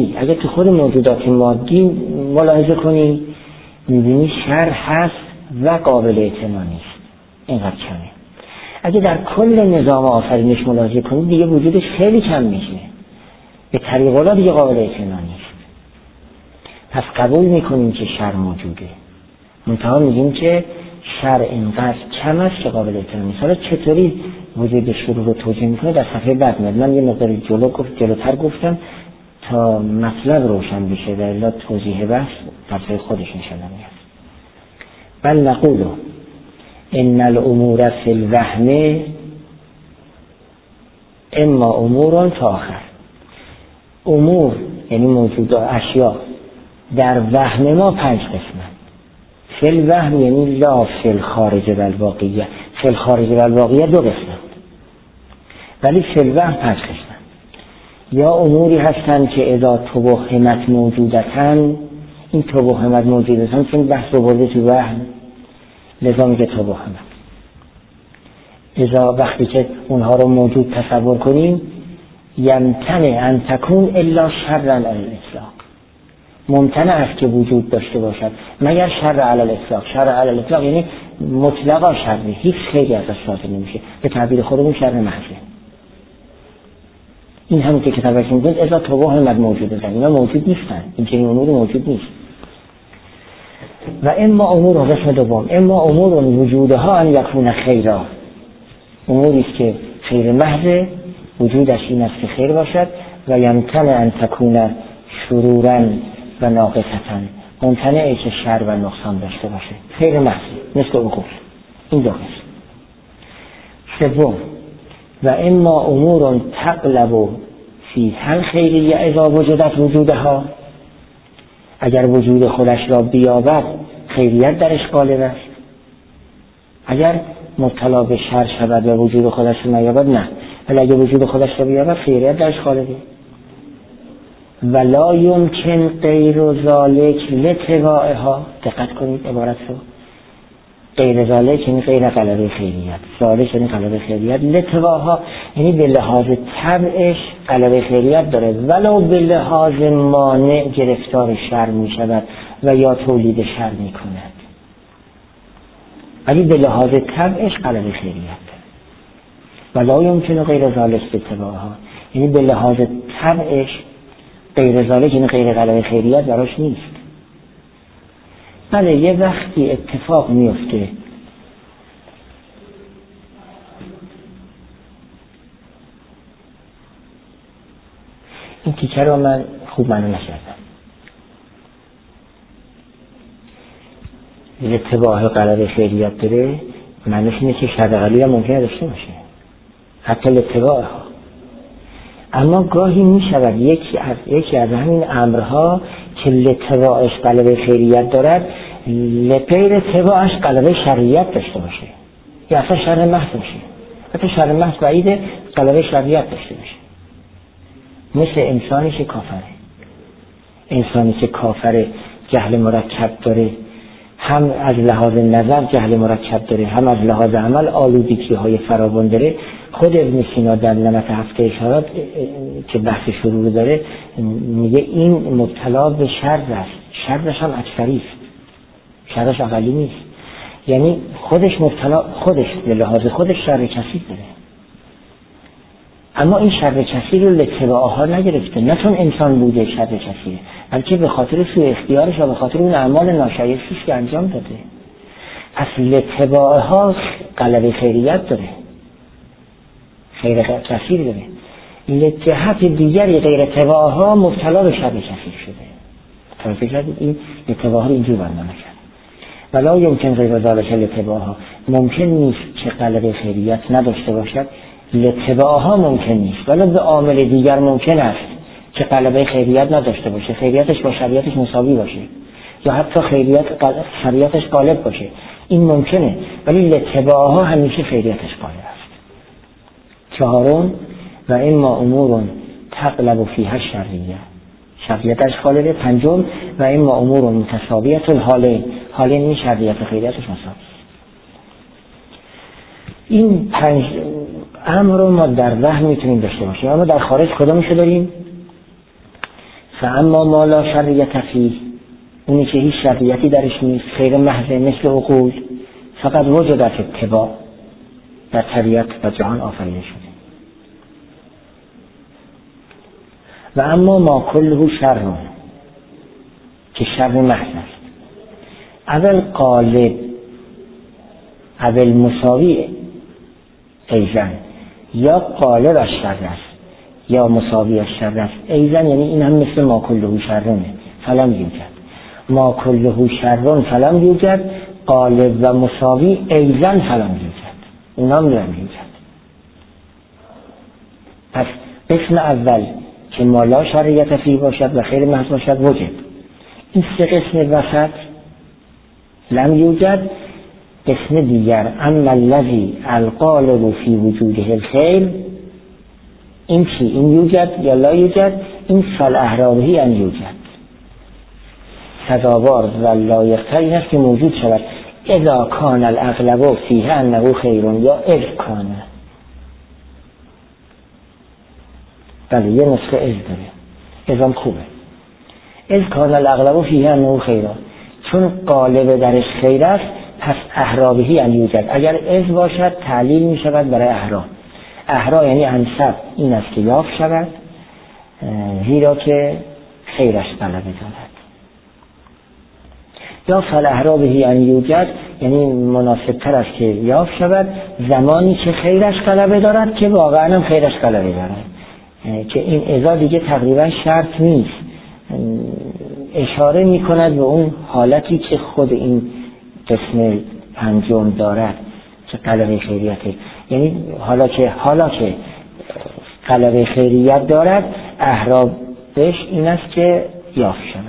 مادی ملاحظه کنی می‌بینی شر هست و قابل اعتنا نیست، اینقدر کمه. اگه در کل نظام آفرینش ملاحظه کنی دیگه وجودش خیلی کم میشه، به طریق‌الا دیگه قابل اعتنا نیست. پس قبول میکنیم که شر موجوده، منتها میگیم که شر اینقدر کم است که قابل اعتنا نیست. حالا چطوری وجود شروع رو توجیه میکنه در صفحه بعد میاد. من یه مقدار جلوتر گفتم تا مطلب روشن بشه و الا توضیح بحث در جای خودش انشاءالله میاد. بل نقول ان الامور فی الوهم اما امور فاخر. امور یعنی موجودات، اشیاء در وهم ما 5 قسمن. فی الوهم یعنی لا فی الخارج و الواقعیه. فی الخارج و الواقعیه 2 قسمن، ولی فی الوهم 5 قسمن. یا اموری هستند که اذا توهمت موجودتن، این توهمت موجودتن چون بحث رو برده تو وهم، لذا میگه توهمت. اذا وقتی که اونها رو موجود تصور کنیم، یمتنع ان تکون الا شرا علی الاطلاق، ممتنع است که وجود داشته باشد مگر شر علی الاطلاق. شر علی الاطلاق یعنی مطلقا شری، هیچ خیری ازش صادر نمیشه، به تعبیر خودمون شر محضه. این همون که کتابش میگه اذا توهمت موجودتن، اینا موجود نیستن، این چنین امور موجود نیست. و اما امور، قسم دوم، اما امور وجودها ان یکون خیرا، اموری است که خیر محض، وجودش این است که خیر باشد. و یمتنع ان تکون شرورا و ناقصتا، ممتنعه که شر و نقصان داشته باشه، خیر محض مثل عقول. این 2 قسم. سوم و اما امور تغلب فی هل خیریه اذا وجدت وجودها، اگر وجود خودش را بیابد خیریت درش غالب است. اگر مبتلا به شر شود و وجود خودش را نیابد نه، ولی اگر وجود خودش را بیابد خیریت درش غالبه. ولا یمکن غیر ذالک لتباعها، دقت کنید عبارت رو، غیر ذالک یعنی غیر غلبه خیریت، ذالک یعنی غلبه خیریت، لتباعها یعنی به لحاظ طبعش غلبه خیریت داره، ولو به لحاظ مانع گرفتار شر می شود و یا تولید شر می کند، ولی به لحاظ طبعش غلبه خیریت داره. ولا یمکن غیر ذالک لتباعها یعنی به لحاظ طبعش غیر ذالک یعنی غیر غلبه خیریت براش نیست. بله یه وقتی اتفاق میفته این تیکه رو من خوب معنی نکردم. اتباع غلبه خیریت داره معنیش اینه که شر قلیل هم ممکنه داشته باشه، حتی اتباع ها. اما گاهی می شود یکی از همین امرها که لتباعش غلبه خیریت دارد لغیر اتباعش غلبه شریعت داشته باشه، یا اصلا شر محض باشه. حتی شر محض بعیده غلبه شریعت داشته باشه. مثل انسانی که کافره. انسانی که کافره جهل مرکب داره، هم از لحاظ نظر جهل مرکب داره، هم از لحاظ عمل آلودگی های فراوان داره. خود ابن سینا در نمط هفته اشارات که بحث شروع داره میگه این مبتلا به شر است، شرش هم اکثری است، شرش اقلی نیست. یعنی خودش مبتلا، خودش به لحاظ خودش شر کثیر داره، اما این شر کثیر رو لتباعها نگرفته، نه چون انسان بوده شر کثیره، بلکه به خاطر سوء اختیارش و به خاطر اون اعمال ناشایستیش که انجام داده. پس لتباعها غلبه خیریت داره، خیر کثیر داره. لجهت دیگری غیر تباعها مبتلا به شر کثیر شده. توجه کردید؟ این لتباعها رو اینجور برنامه کرد. ولا یمکن غیر ذلک لتباعها، ممکن نیست که غلبه خیریت نداشته باشد. لتباعها ممکن نیست، ولی به عامل دیگر ممکن است که غلبه خیریت نداشته باشه، خیریتش با شریعتش مساوی باشه، یا حتی شریعتش غالب باشه. این ممکنه، ولی لتباعها همیشه خیریتش غالب است. چهارم، و اما امور تغلب فیها الشریعه، شریعتش غالبه. پنجم، و اما امور متساویه الحالین، حالین این شریعت خیریتش مساوی. این 5 امر رو ما در ذهن میتونیم داشته باشیم، اما در خارج کدومشو داریم؟ فاما ما لا شریعت فیه، اونی که هیچ شریعتی درش نیست، خیر محض مثل عقول، فقط وجدت اتباع، در طبیعت و جهان آفریده شده. و اما ما کله شر، که شر محض است، اول غالب اول مساوی ایزن، یا غالب از شر است یا مساوی از شر است. ایزن یعنی این هم مثل ما کله شرونه، فلم یوجد. ما کله شرون فلم یوجد، غالب و مساوی ایزن فلم یوجد، اونا هم لم یوجد. پس قسم اول که ما لا شریعت فیه باشد و خیر محض باشد وجد. این 3 قسم وسط لم یوجد. قسم دیگر اما الذی الغالب فی وجوده الخیر، این چی؟ این یوجد یا لا یوجد؟ این فالاحرابهی ان یوجد، سزاوار و لایق‌تر این است که موجود شود. اذا کان الاغلب فیه انه خیرون، یا اذ کان. بله یه نسخه اذ داره، اذم خوبه. اذ کان الاغلب فیه انه خیرون، چون غالب درش خیر است، پس احرابهی ان یوجد. اگر اذ باشد تعلیل می شود برای احرا. احرا یعنی انسب این است که یافت شود، زیرا که خیرش طلبه دارد. یا فالاحرابهی ان یوجد یعنی مناسب تر است که یافت شود زمانی که خیرش طلبه دارد، که واقعا هم خیرش طلبه دارد، که این اذا دیگه تقریبا شرط نیست، اشاره می کند به اون حالتی که خود این قسم پنجم دارد که غلبه خیریته. یعنی حالا که غلبه خیریت دارد، احرابش این است که یافت شود.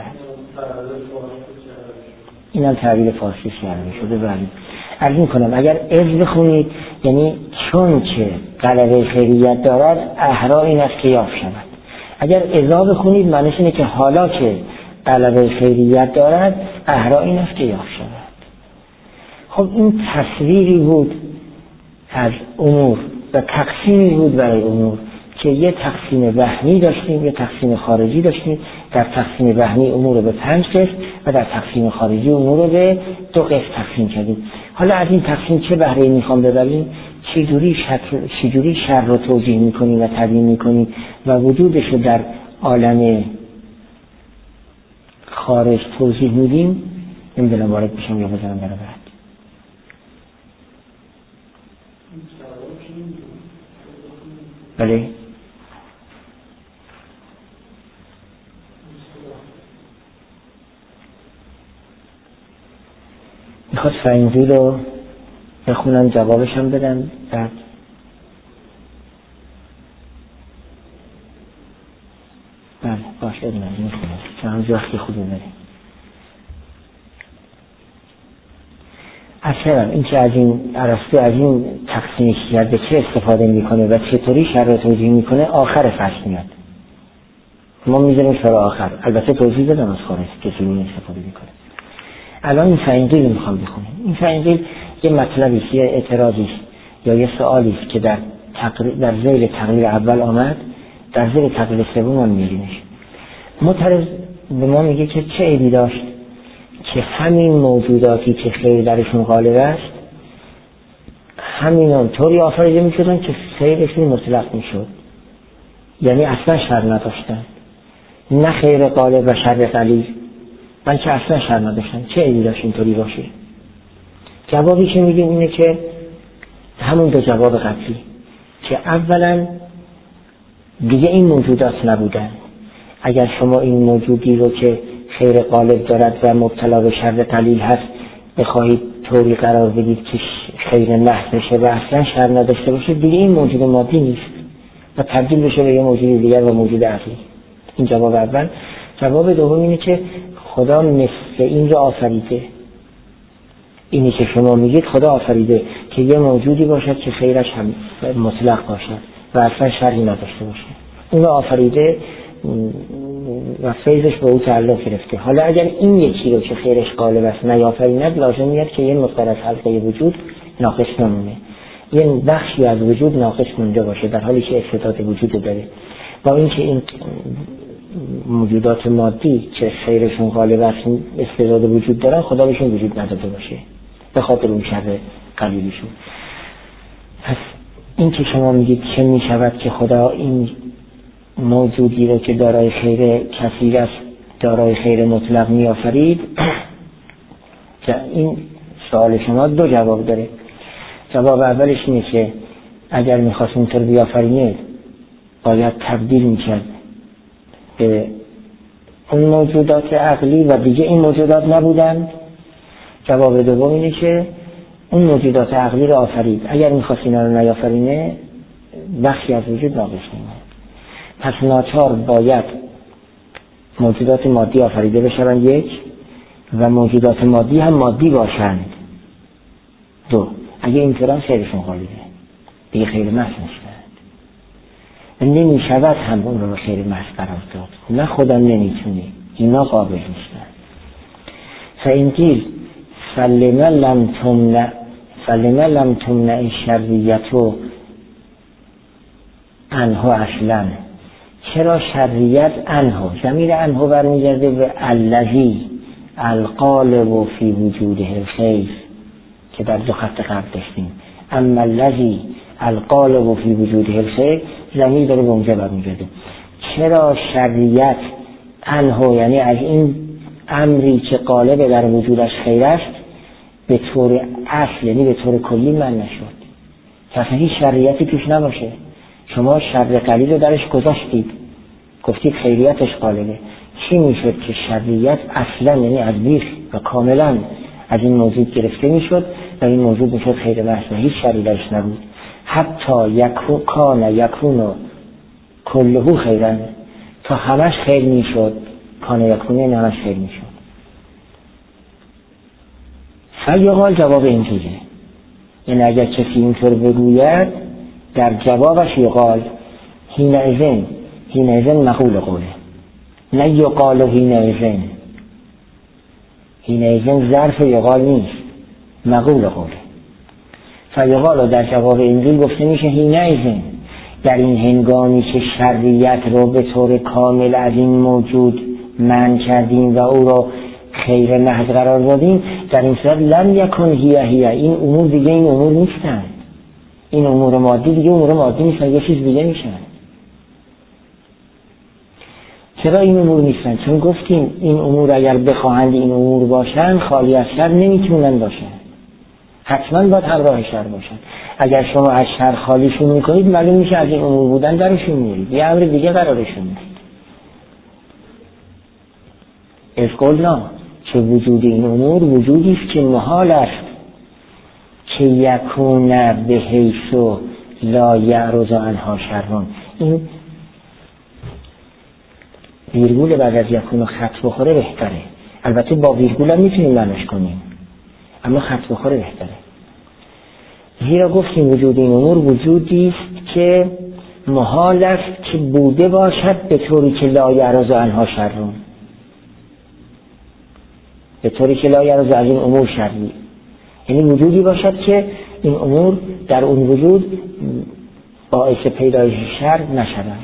این هم تعبیر فارسی شده. بله عرض میکنم اگر از بخونید یعنی چون که غلبه خیریت دارد، احرا این است که یافت شود. اگر ازا بخونید معنیش اینه که حالا که غلبه خیریت دارد، احرا این است که یافت شود. خب این تصویری بود از امور و تقسیمی بود برای امور که یه تقسیم وهمی داشتیم، یه تقسیم خارجی داشتیم. در تقسیم وهمی امور رو به 5 قسم و در تقسیم خارجی امور رو به 2 قسم تقسیم کردیم. حالا از این تقسیم چه بهره‌ای میخوام ببریم؟ چجوری شر رو توجیه میکنیم و تبیین میکنیم و وجودش رو در عالم خارج توضیح میدیم. نمیدونم وارد بشم یا بذارم برای بعد. بله میخواد فینزی رو بخونم جوابشم بدم بعد. بله باشه ادامه میخونم چون همجا وقتی خوبی بریم. اصلا این که از این ارسطو از این تقسیم کرده چه استفاده میکنه و چطوری شر رو توجیه میکنه آخر فصل میاد. ما میذاریم سر آخر. البته توضیح دادم از خارج که چجوری استفاده میکنه. الان این فعینقیل رو میخوام بخونیم. این فعینقیل یه مطلبی است، یه اعتراضی است یا یه سوالی است که در ذیل تقریر اول آمد، در ذیل تقریر سوم هم میبینیش. معترض به ما میگه که چه عیبی داشت که همین موجوداتی که خیر درشون غالب است همین طوری آفریده میشدن که خیرشون مطلق میشد، یعنی اصلا شر نداشتن، نه خیر غالب و شر قلیل، بلکه اصلا شر نداشتن. چه عیبی داشت اینطوری باشه؟ جوابی که میگیم اینه که همون دو جواب قبلی، که اولا دیگه این موجودات نبودن. اگر شما این موجودی رو که خیر غالب دارد و مبتلا به شر قلیل هست بخواهید طوری قرار بدید که خیر محض بشه و اصلا شر نداشته باشه، دیگه این موجود مادی نیست و تبدیل بشه به یه موجود دیگر و موجود عقلی. این جواب اول. جواب دوم اینه که خدا مثل این رو آفریده. اینی که شما میگید خدا آفریده که یه موجودی باشد که خیرش هم مطلق باشد و اصلا شری نداشته باشه. اون رو آفریده و فیضش به او تعلق گرفته. حالا اگر این یکی رو که خیرش غالب است نیافریند، لازم میاد که یه مقدار از حلقه وجود ناقص نمونه، یه بخشی از وجود ناقص مونده باشه، در حالی که استعداد وجود داره. با اینکه این موجودات مادی که خیرشون غالب است استعداد وجود دارن، خدا بهشون وجود نداده باشه به خاطر اون شر قلیلیشون. پس این که شما میگید چه میشود که خدا این موجودی رو که دارای خیر کثیر است دارای خیر مطلق میآفرید، که این سوال شما دو جواب داره. جواب اولش اینه که اگر میخواست اونطور بیافرینه باید تبدیل میکرد به اون موجودات عقلی و دیگه این موجودات نبودند. جواب دوم اینه که اون موجودات عقلی رو آفرید، اگر میخواست اینا رو نیافرینه بخشی از وجود ناقص میمونه. پس ناچار باید موجودات مادی آفریده بشن یک، و موجودات مادی هم مادی باشند دو. اگه اینطورا خیرشون غالبه دیگه خیر محض نیستند، نمی شود هم اون رو خیر محض قرار داد، نه خدا نمیتونه، اینا قابل نیستند. فإنقیل فلما لم تمنع الشریعة عنه اصلا، چرا شریعت عنه، ضمیر عنه برمیگرده به الذی القالب فی وجوده الخیر که در دو خط قبل داشتیم. اما الذی القالب فی وجوده الخیر ضمیر داره به اونجا برمیگرده. چرا شریعت عنه، یعنی از این امری که قالب در وجودش خیر است به طور اصل، یعنی به طور کلی من نشد، که اصلا هیچ شریعتی توش نباشه. شما شر قلیل رو درش گذاشتید، گفتید خیریتش قالبه. چی میشد که شریعت اصلا، یعنی از بیخ و کاملا از این موجود گرفته میشد و این موجود میشد خیر محض و هیچ شری درش نبود. حتی یکون کلهو خیرن، تا همش خیر میشد، کان یکونه این همش خیر میشد. فیقال جواب اینجوره، یعنی اگر کسی اینطور بگوید در جوابش یقال حینئذ مقول قوله، نه یقال حینئذ ظرف یقال نیست، مقول قوله. فیقال در جواب انجیل گفته میشه حینئذ، در این هنگامی که شریعت رو به طور کامل از این موجود منع کردیم و او رو خیر محض قرار دادیم، در این صورت لم یکن هی این امور دیگه این امور نیستن، این امور مادی دیگه امور مادی نیستن، یه چیز دیگه میشن. چرا این امور نیستن؟ چون گفتیم این امور اگر بخواهند این امور باشن خالی از شر نمیتونن باشن، حتما باید همراه شر باشن. اگر شما از شر خالیشون میکنید معلوم میشه از این امور بودن درشون میرید، یه امر دیگه قرارشون میرید. از قلنا که وجود این امور وجودی است که محال است که یکون به حیث لا یعرض عنها شرون. این ویرگول بعد از یکون خط بخوره بهتره، البته با ویرگول هم میتونیم معنیش کنیم، اما خط بخوره بهتره. زیرا گفتیم وجود این امور وجودی است که محال است که بوده باشد به طوری که لا یعرض عنها شرون، به طوری که لا یعرض از این امور شرعی، یعنی وجودی باشد که این امور در اون وجود باعث پیدایش شر نشدند.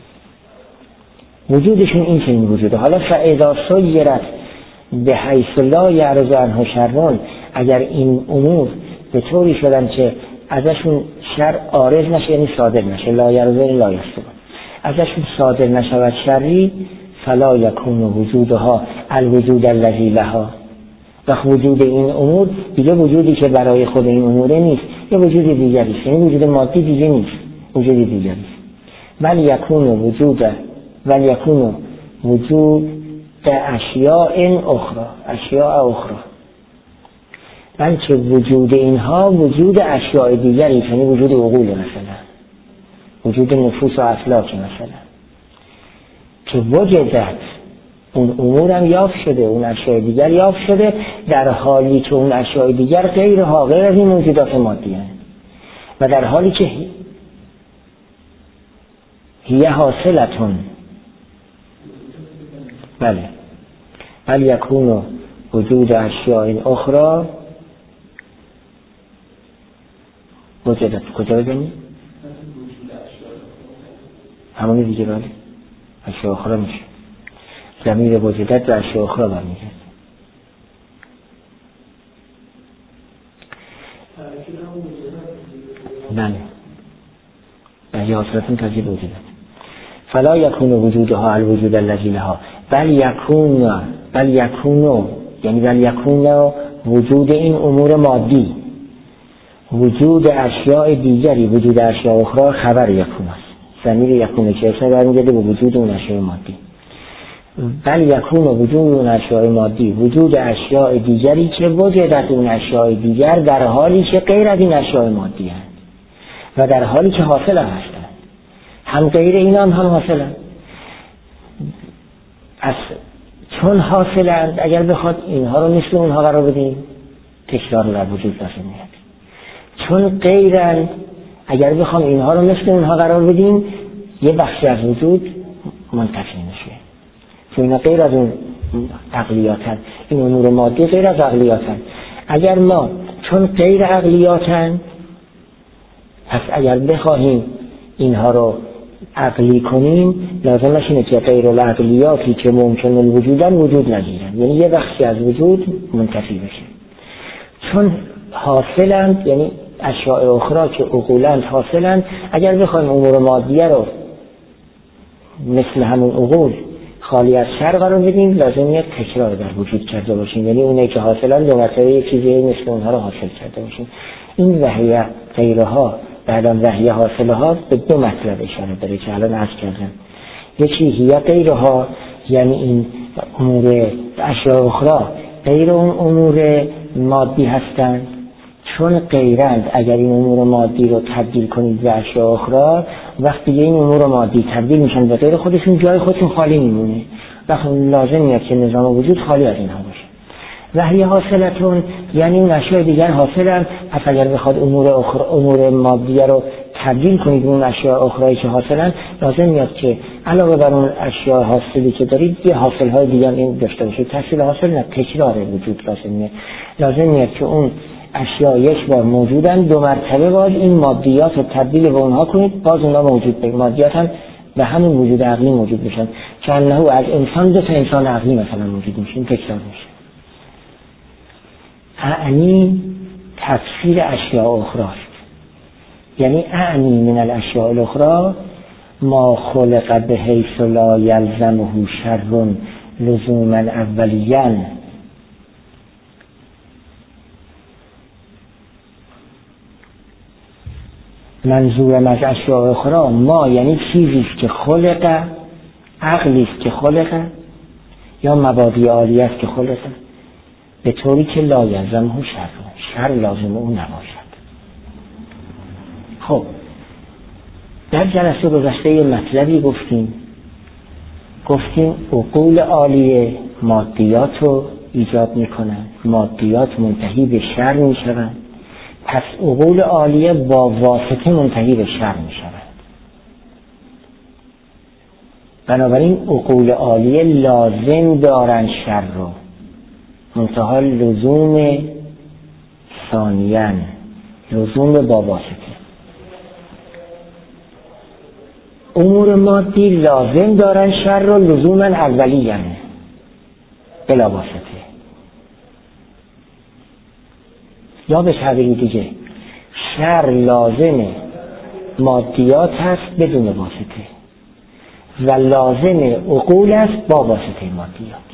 وجودشون این چنین وجوده. حالا فاذا سیرت به حیث لا یعرض عنها شرون، اگر این امور به طوری شدن که ازشون شر عارض نشه، یعنی صادر نشه، لا یعرض لا یستر، ازشون صادر نشود شری، فلا یکون وجودها الوجود الذی لها، و وجود این امور دیگه وجودی که برای خود این اموره نیست، یه وجود دیگری است، یعنی وجود مادی دیگه نیست، وجود دیگری است. بل یکون وجود اشیاء اخرى، بلکه وجود اینها وجود اشیاء دیگری، یعنی وجود عقول مثلا، وجود نفوس و افلاک مثلا، که وجدت اون امور هم یافت شده، اون اشیاء دیگر یافت شده، در حالی که اون اشیاء دیگر غیر از این موجودات مادی هست، و در حالی که هی حاصلتون، بله، بل یکون وجود اشیاء اخرى وجدت. کجا ببینی؟ همونی دیگه، بله، اشیاء اخرى میشه، ضمیر وجدت و اشیاء اخرى برمیگرد. بله، یا حاصلتون تجیب وجدت. فلا یکون وجودها الوجود الذی لها، بل یکون وجود این امور مادی وجود اشیاء دیگری، وجود اشیاء اخرى خبر یکون است، ضمیر یکون که اصلا برمیگرده به وجود اون اشیاء مادی. بل یکون وجود اون اشیاء مادی وجود اشیاء دیگری که وجدت اون اشیاء دیگر در حالی که غیر از این اشیاء مادی هست و در حالی که حاصل هستند، هم غیر اینا هم حاصلند. چون حاصلند اگر بخواد اینها رو مثل اونها قرار بدیم تکرار در وجود لازم میاد. چون غیرند اگر بخوام اینها رو مثل اونها قرار بدیم یه بخشی از وجود منتفی میشه، چون اینا غیر از اون عقلیاتن، این امور مادی غیر از عقلیاتن. اگر ما چون غیر عقلیاتن، پس اگر بخواهیم اینها رو عقلی کنیم لازمش اینه که غیر العقلیاتی که ممکن الوجودن وجود نگیرن، یعنی یه بخشی از وجود منتفی بشه. چون حاصلند، یعنی اشیاء اخرى که عقولند حاصلند، اگر بخوایم امور مادیه رو مثل همون عقول خالی از شر قرار بدیم لازم یک تکرار در وجود کرده باشیم، یعنی اونه که حاصلند دو مرتبه یک چیزی مثل اونها رو حاصل کرده باشیم. این وحیه غیرها بعدم وحیه حاصله ها به دو مطلب اشاره داره که الان عرض کردم. یکی هیه غیرها، یعنی این امور اشیاء اخرى غیر اون امور مادی هستند، چون غیرند اگر این امور مادی رو تبدیل کنید به اشیاء اخرى، وقتی این امور مادی تبدیل میشن به غیر خودشون جای خودشون خالی میمونه، وقتی لازم میاد که نظام وجود خالی از اینها باشه. وحی حاصلتون یعنی اون اشیاء دیگر حاصلن، پس اگر بخواد امور مادیه رو تبدیل کنید به اون اشیاء اخرایی که حاصلن، لازم میاد که علاوه بر اون اشیاء حاصلی که دارید یه حاصلهای دیگر این داشته باشید. تحصیل حاصل نه، تکرار وجود لازم میاد که اون اشیاء یک بار موجودن، دو مرتبه باید این مادیات رو تبدیل به اونها کنید، باز اونها موجود بگید، مادیات هم به همون وجود عقلی موجود بشن، که انه از انسان دو تا انسان عقلی مثلا موجود میشه، تکرار میشه. اعنی تفسیر اشیاء اخرى است، یعنی اعنی من الاشیاء الاخرى ما خلق به حیث لا یلزمه شر لزوما اولیاً، منظورم از اشیاء اخرى ما یعنی چیزی است که خلق، عقلی است که خلق، یا مبادی عالی است که خلق، به طوری که لا یلزمه شر لازم اون نباشد. خب در جلسه گذشته یه مطلبی گفتیم عقول عالیه مادیات رو ایجاد میکنن، مادیات منتهی به شر میشوند، پس عقول عالیه با واسطه منتهی به شر میشوند. بنابراین عقول عالیه لازم دارن شر رو، منتها لزوم ثانیاً، لزوم با واسطه. امور مادی لازم دارن شر رو، لزوماً اولیاً بلا واسطه. یا به تعبیر دیگه شر لازم مادیات هست بدون واسطه و لازم عقول است با واسطه مادیات.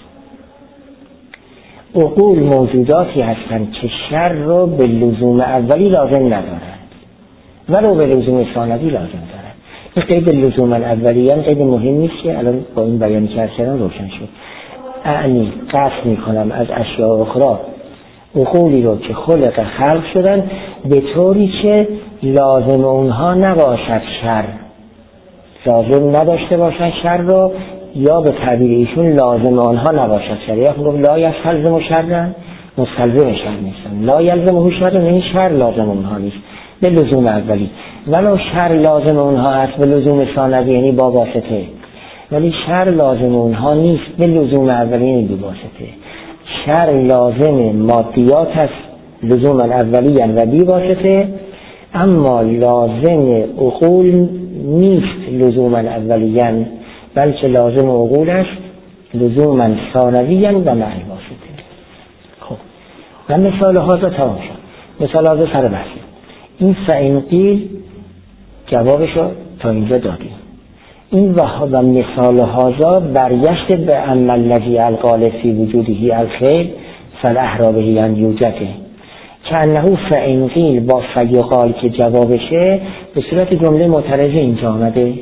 عقول موجوداتی هستند که شر رو به لزوم اولی لازم ندارند ولو به لزوم ثانوی لازم دارند. این قید لزوم اولی هم قید مهم نیست که الان با این بیانی که کردم روشن شد. اعنی قصد میکنم از اشیاء اخرى عقولی رو که خلق شدن به طوری که لازم اونها نباشد شر، لازم نداشته باشن شر رو، یا به تعبیر ایشون لازم آنها نباشد شر. یا گفت لا یلزم شر، مستلزم شر نیستن. لا یلزم شر، این شر لازم اونها نیست به لزوم اولی، ولو شر لازم اونها هست به لزوم ثانوی یعنی با واسطه، ولی شر لازم اونها نیست به لزوم اولی یعنی بی واسطه. شر لازم مادیات هست لزوما اولیاً و بی واسطه، اما لازم عقول نیست لزوما اولیاً، بلکه لازم عقول است لزوما ثانویاً و مع واسطه. خب و مثال هازا تمام شد. مثال هازا سر بحث این فإن قیل جوابشو تا اینجا دادیم. این و مثال هازا برگشت به اما الذی القال فی وجوده الخیر فالاحری به ان یوجده، که انه فإن قیل با فیقال که جوابشه به صورت جمله معترضه اینجا آمده.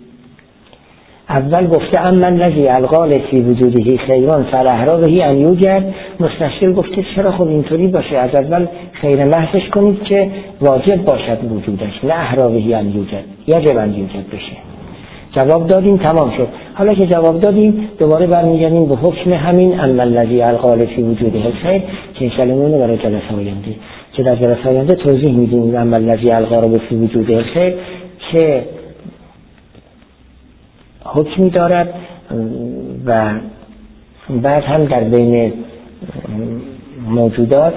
اول گفته اما الذی القال فی وجوده خیران فالاحری به ان یوجد، مستشکل گفته چرا خب اینطوری باشه، از اول خیر محضش کنید که واجب باشد وجودش، نه احری به ان یوجد، یجب ان یوجد بشه. جواب دادیم تمام شد. حالا که جواب دادیم دوباره برمیگردیم به حکم همین اما الذی القال فی وجوده الخیر که انشاءالله برای جلسه آینده که در جلسه آینده توضیح میدیم اما الذی القال فی وجوده الخیر که حکمی دارد و بعد هم در بین موجودات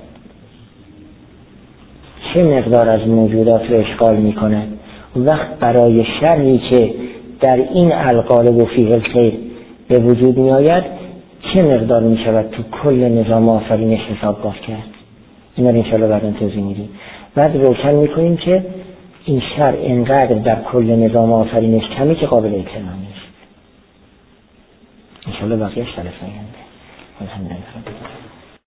چه مقدار از موجودات رو اشغال میکنه. وقت برای شری که در این القالب و فیه الخیر به وجود می آید چه مقدار می شود تو کل نظام آفرینش حساب باز کرد. این رو انشاءالله بعدا توضیح میدیم. بعد روشن میکنیم که این شر اینقدر در کل نظام آفرینش کمی که قابل اعتنا نیست. انشاءالله بقیه‌اش در آینده. الحمدلله.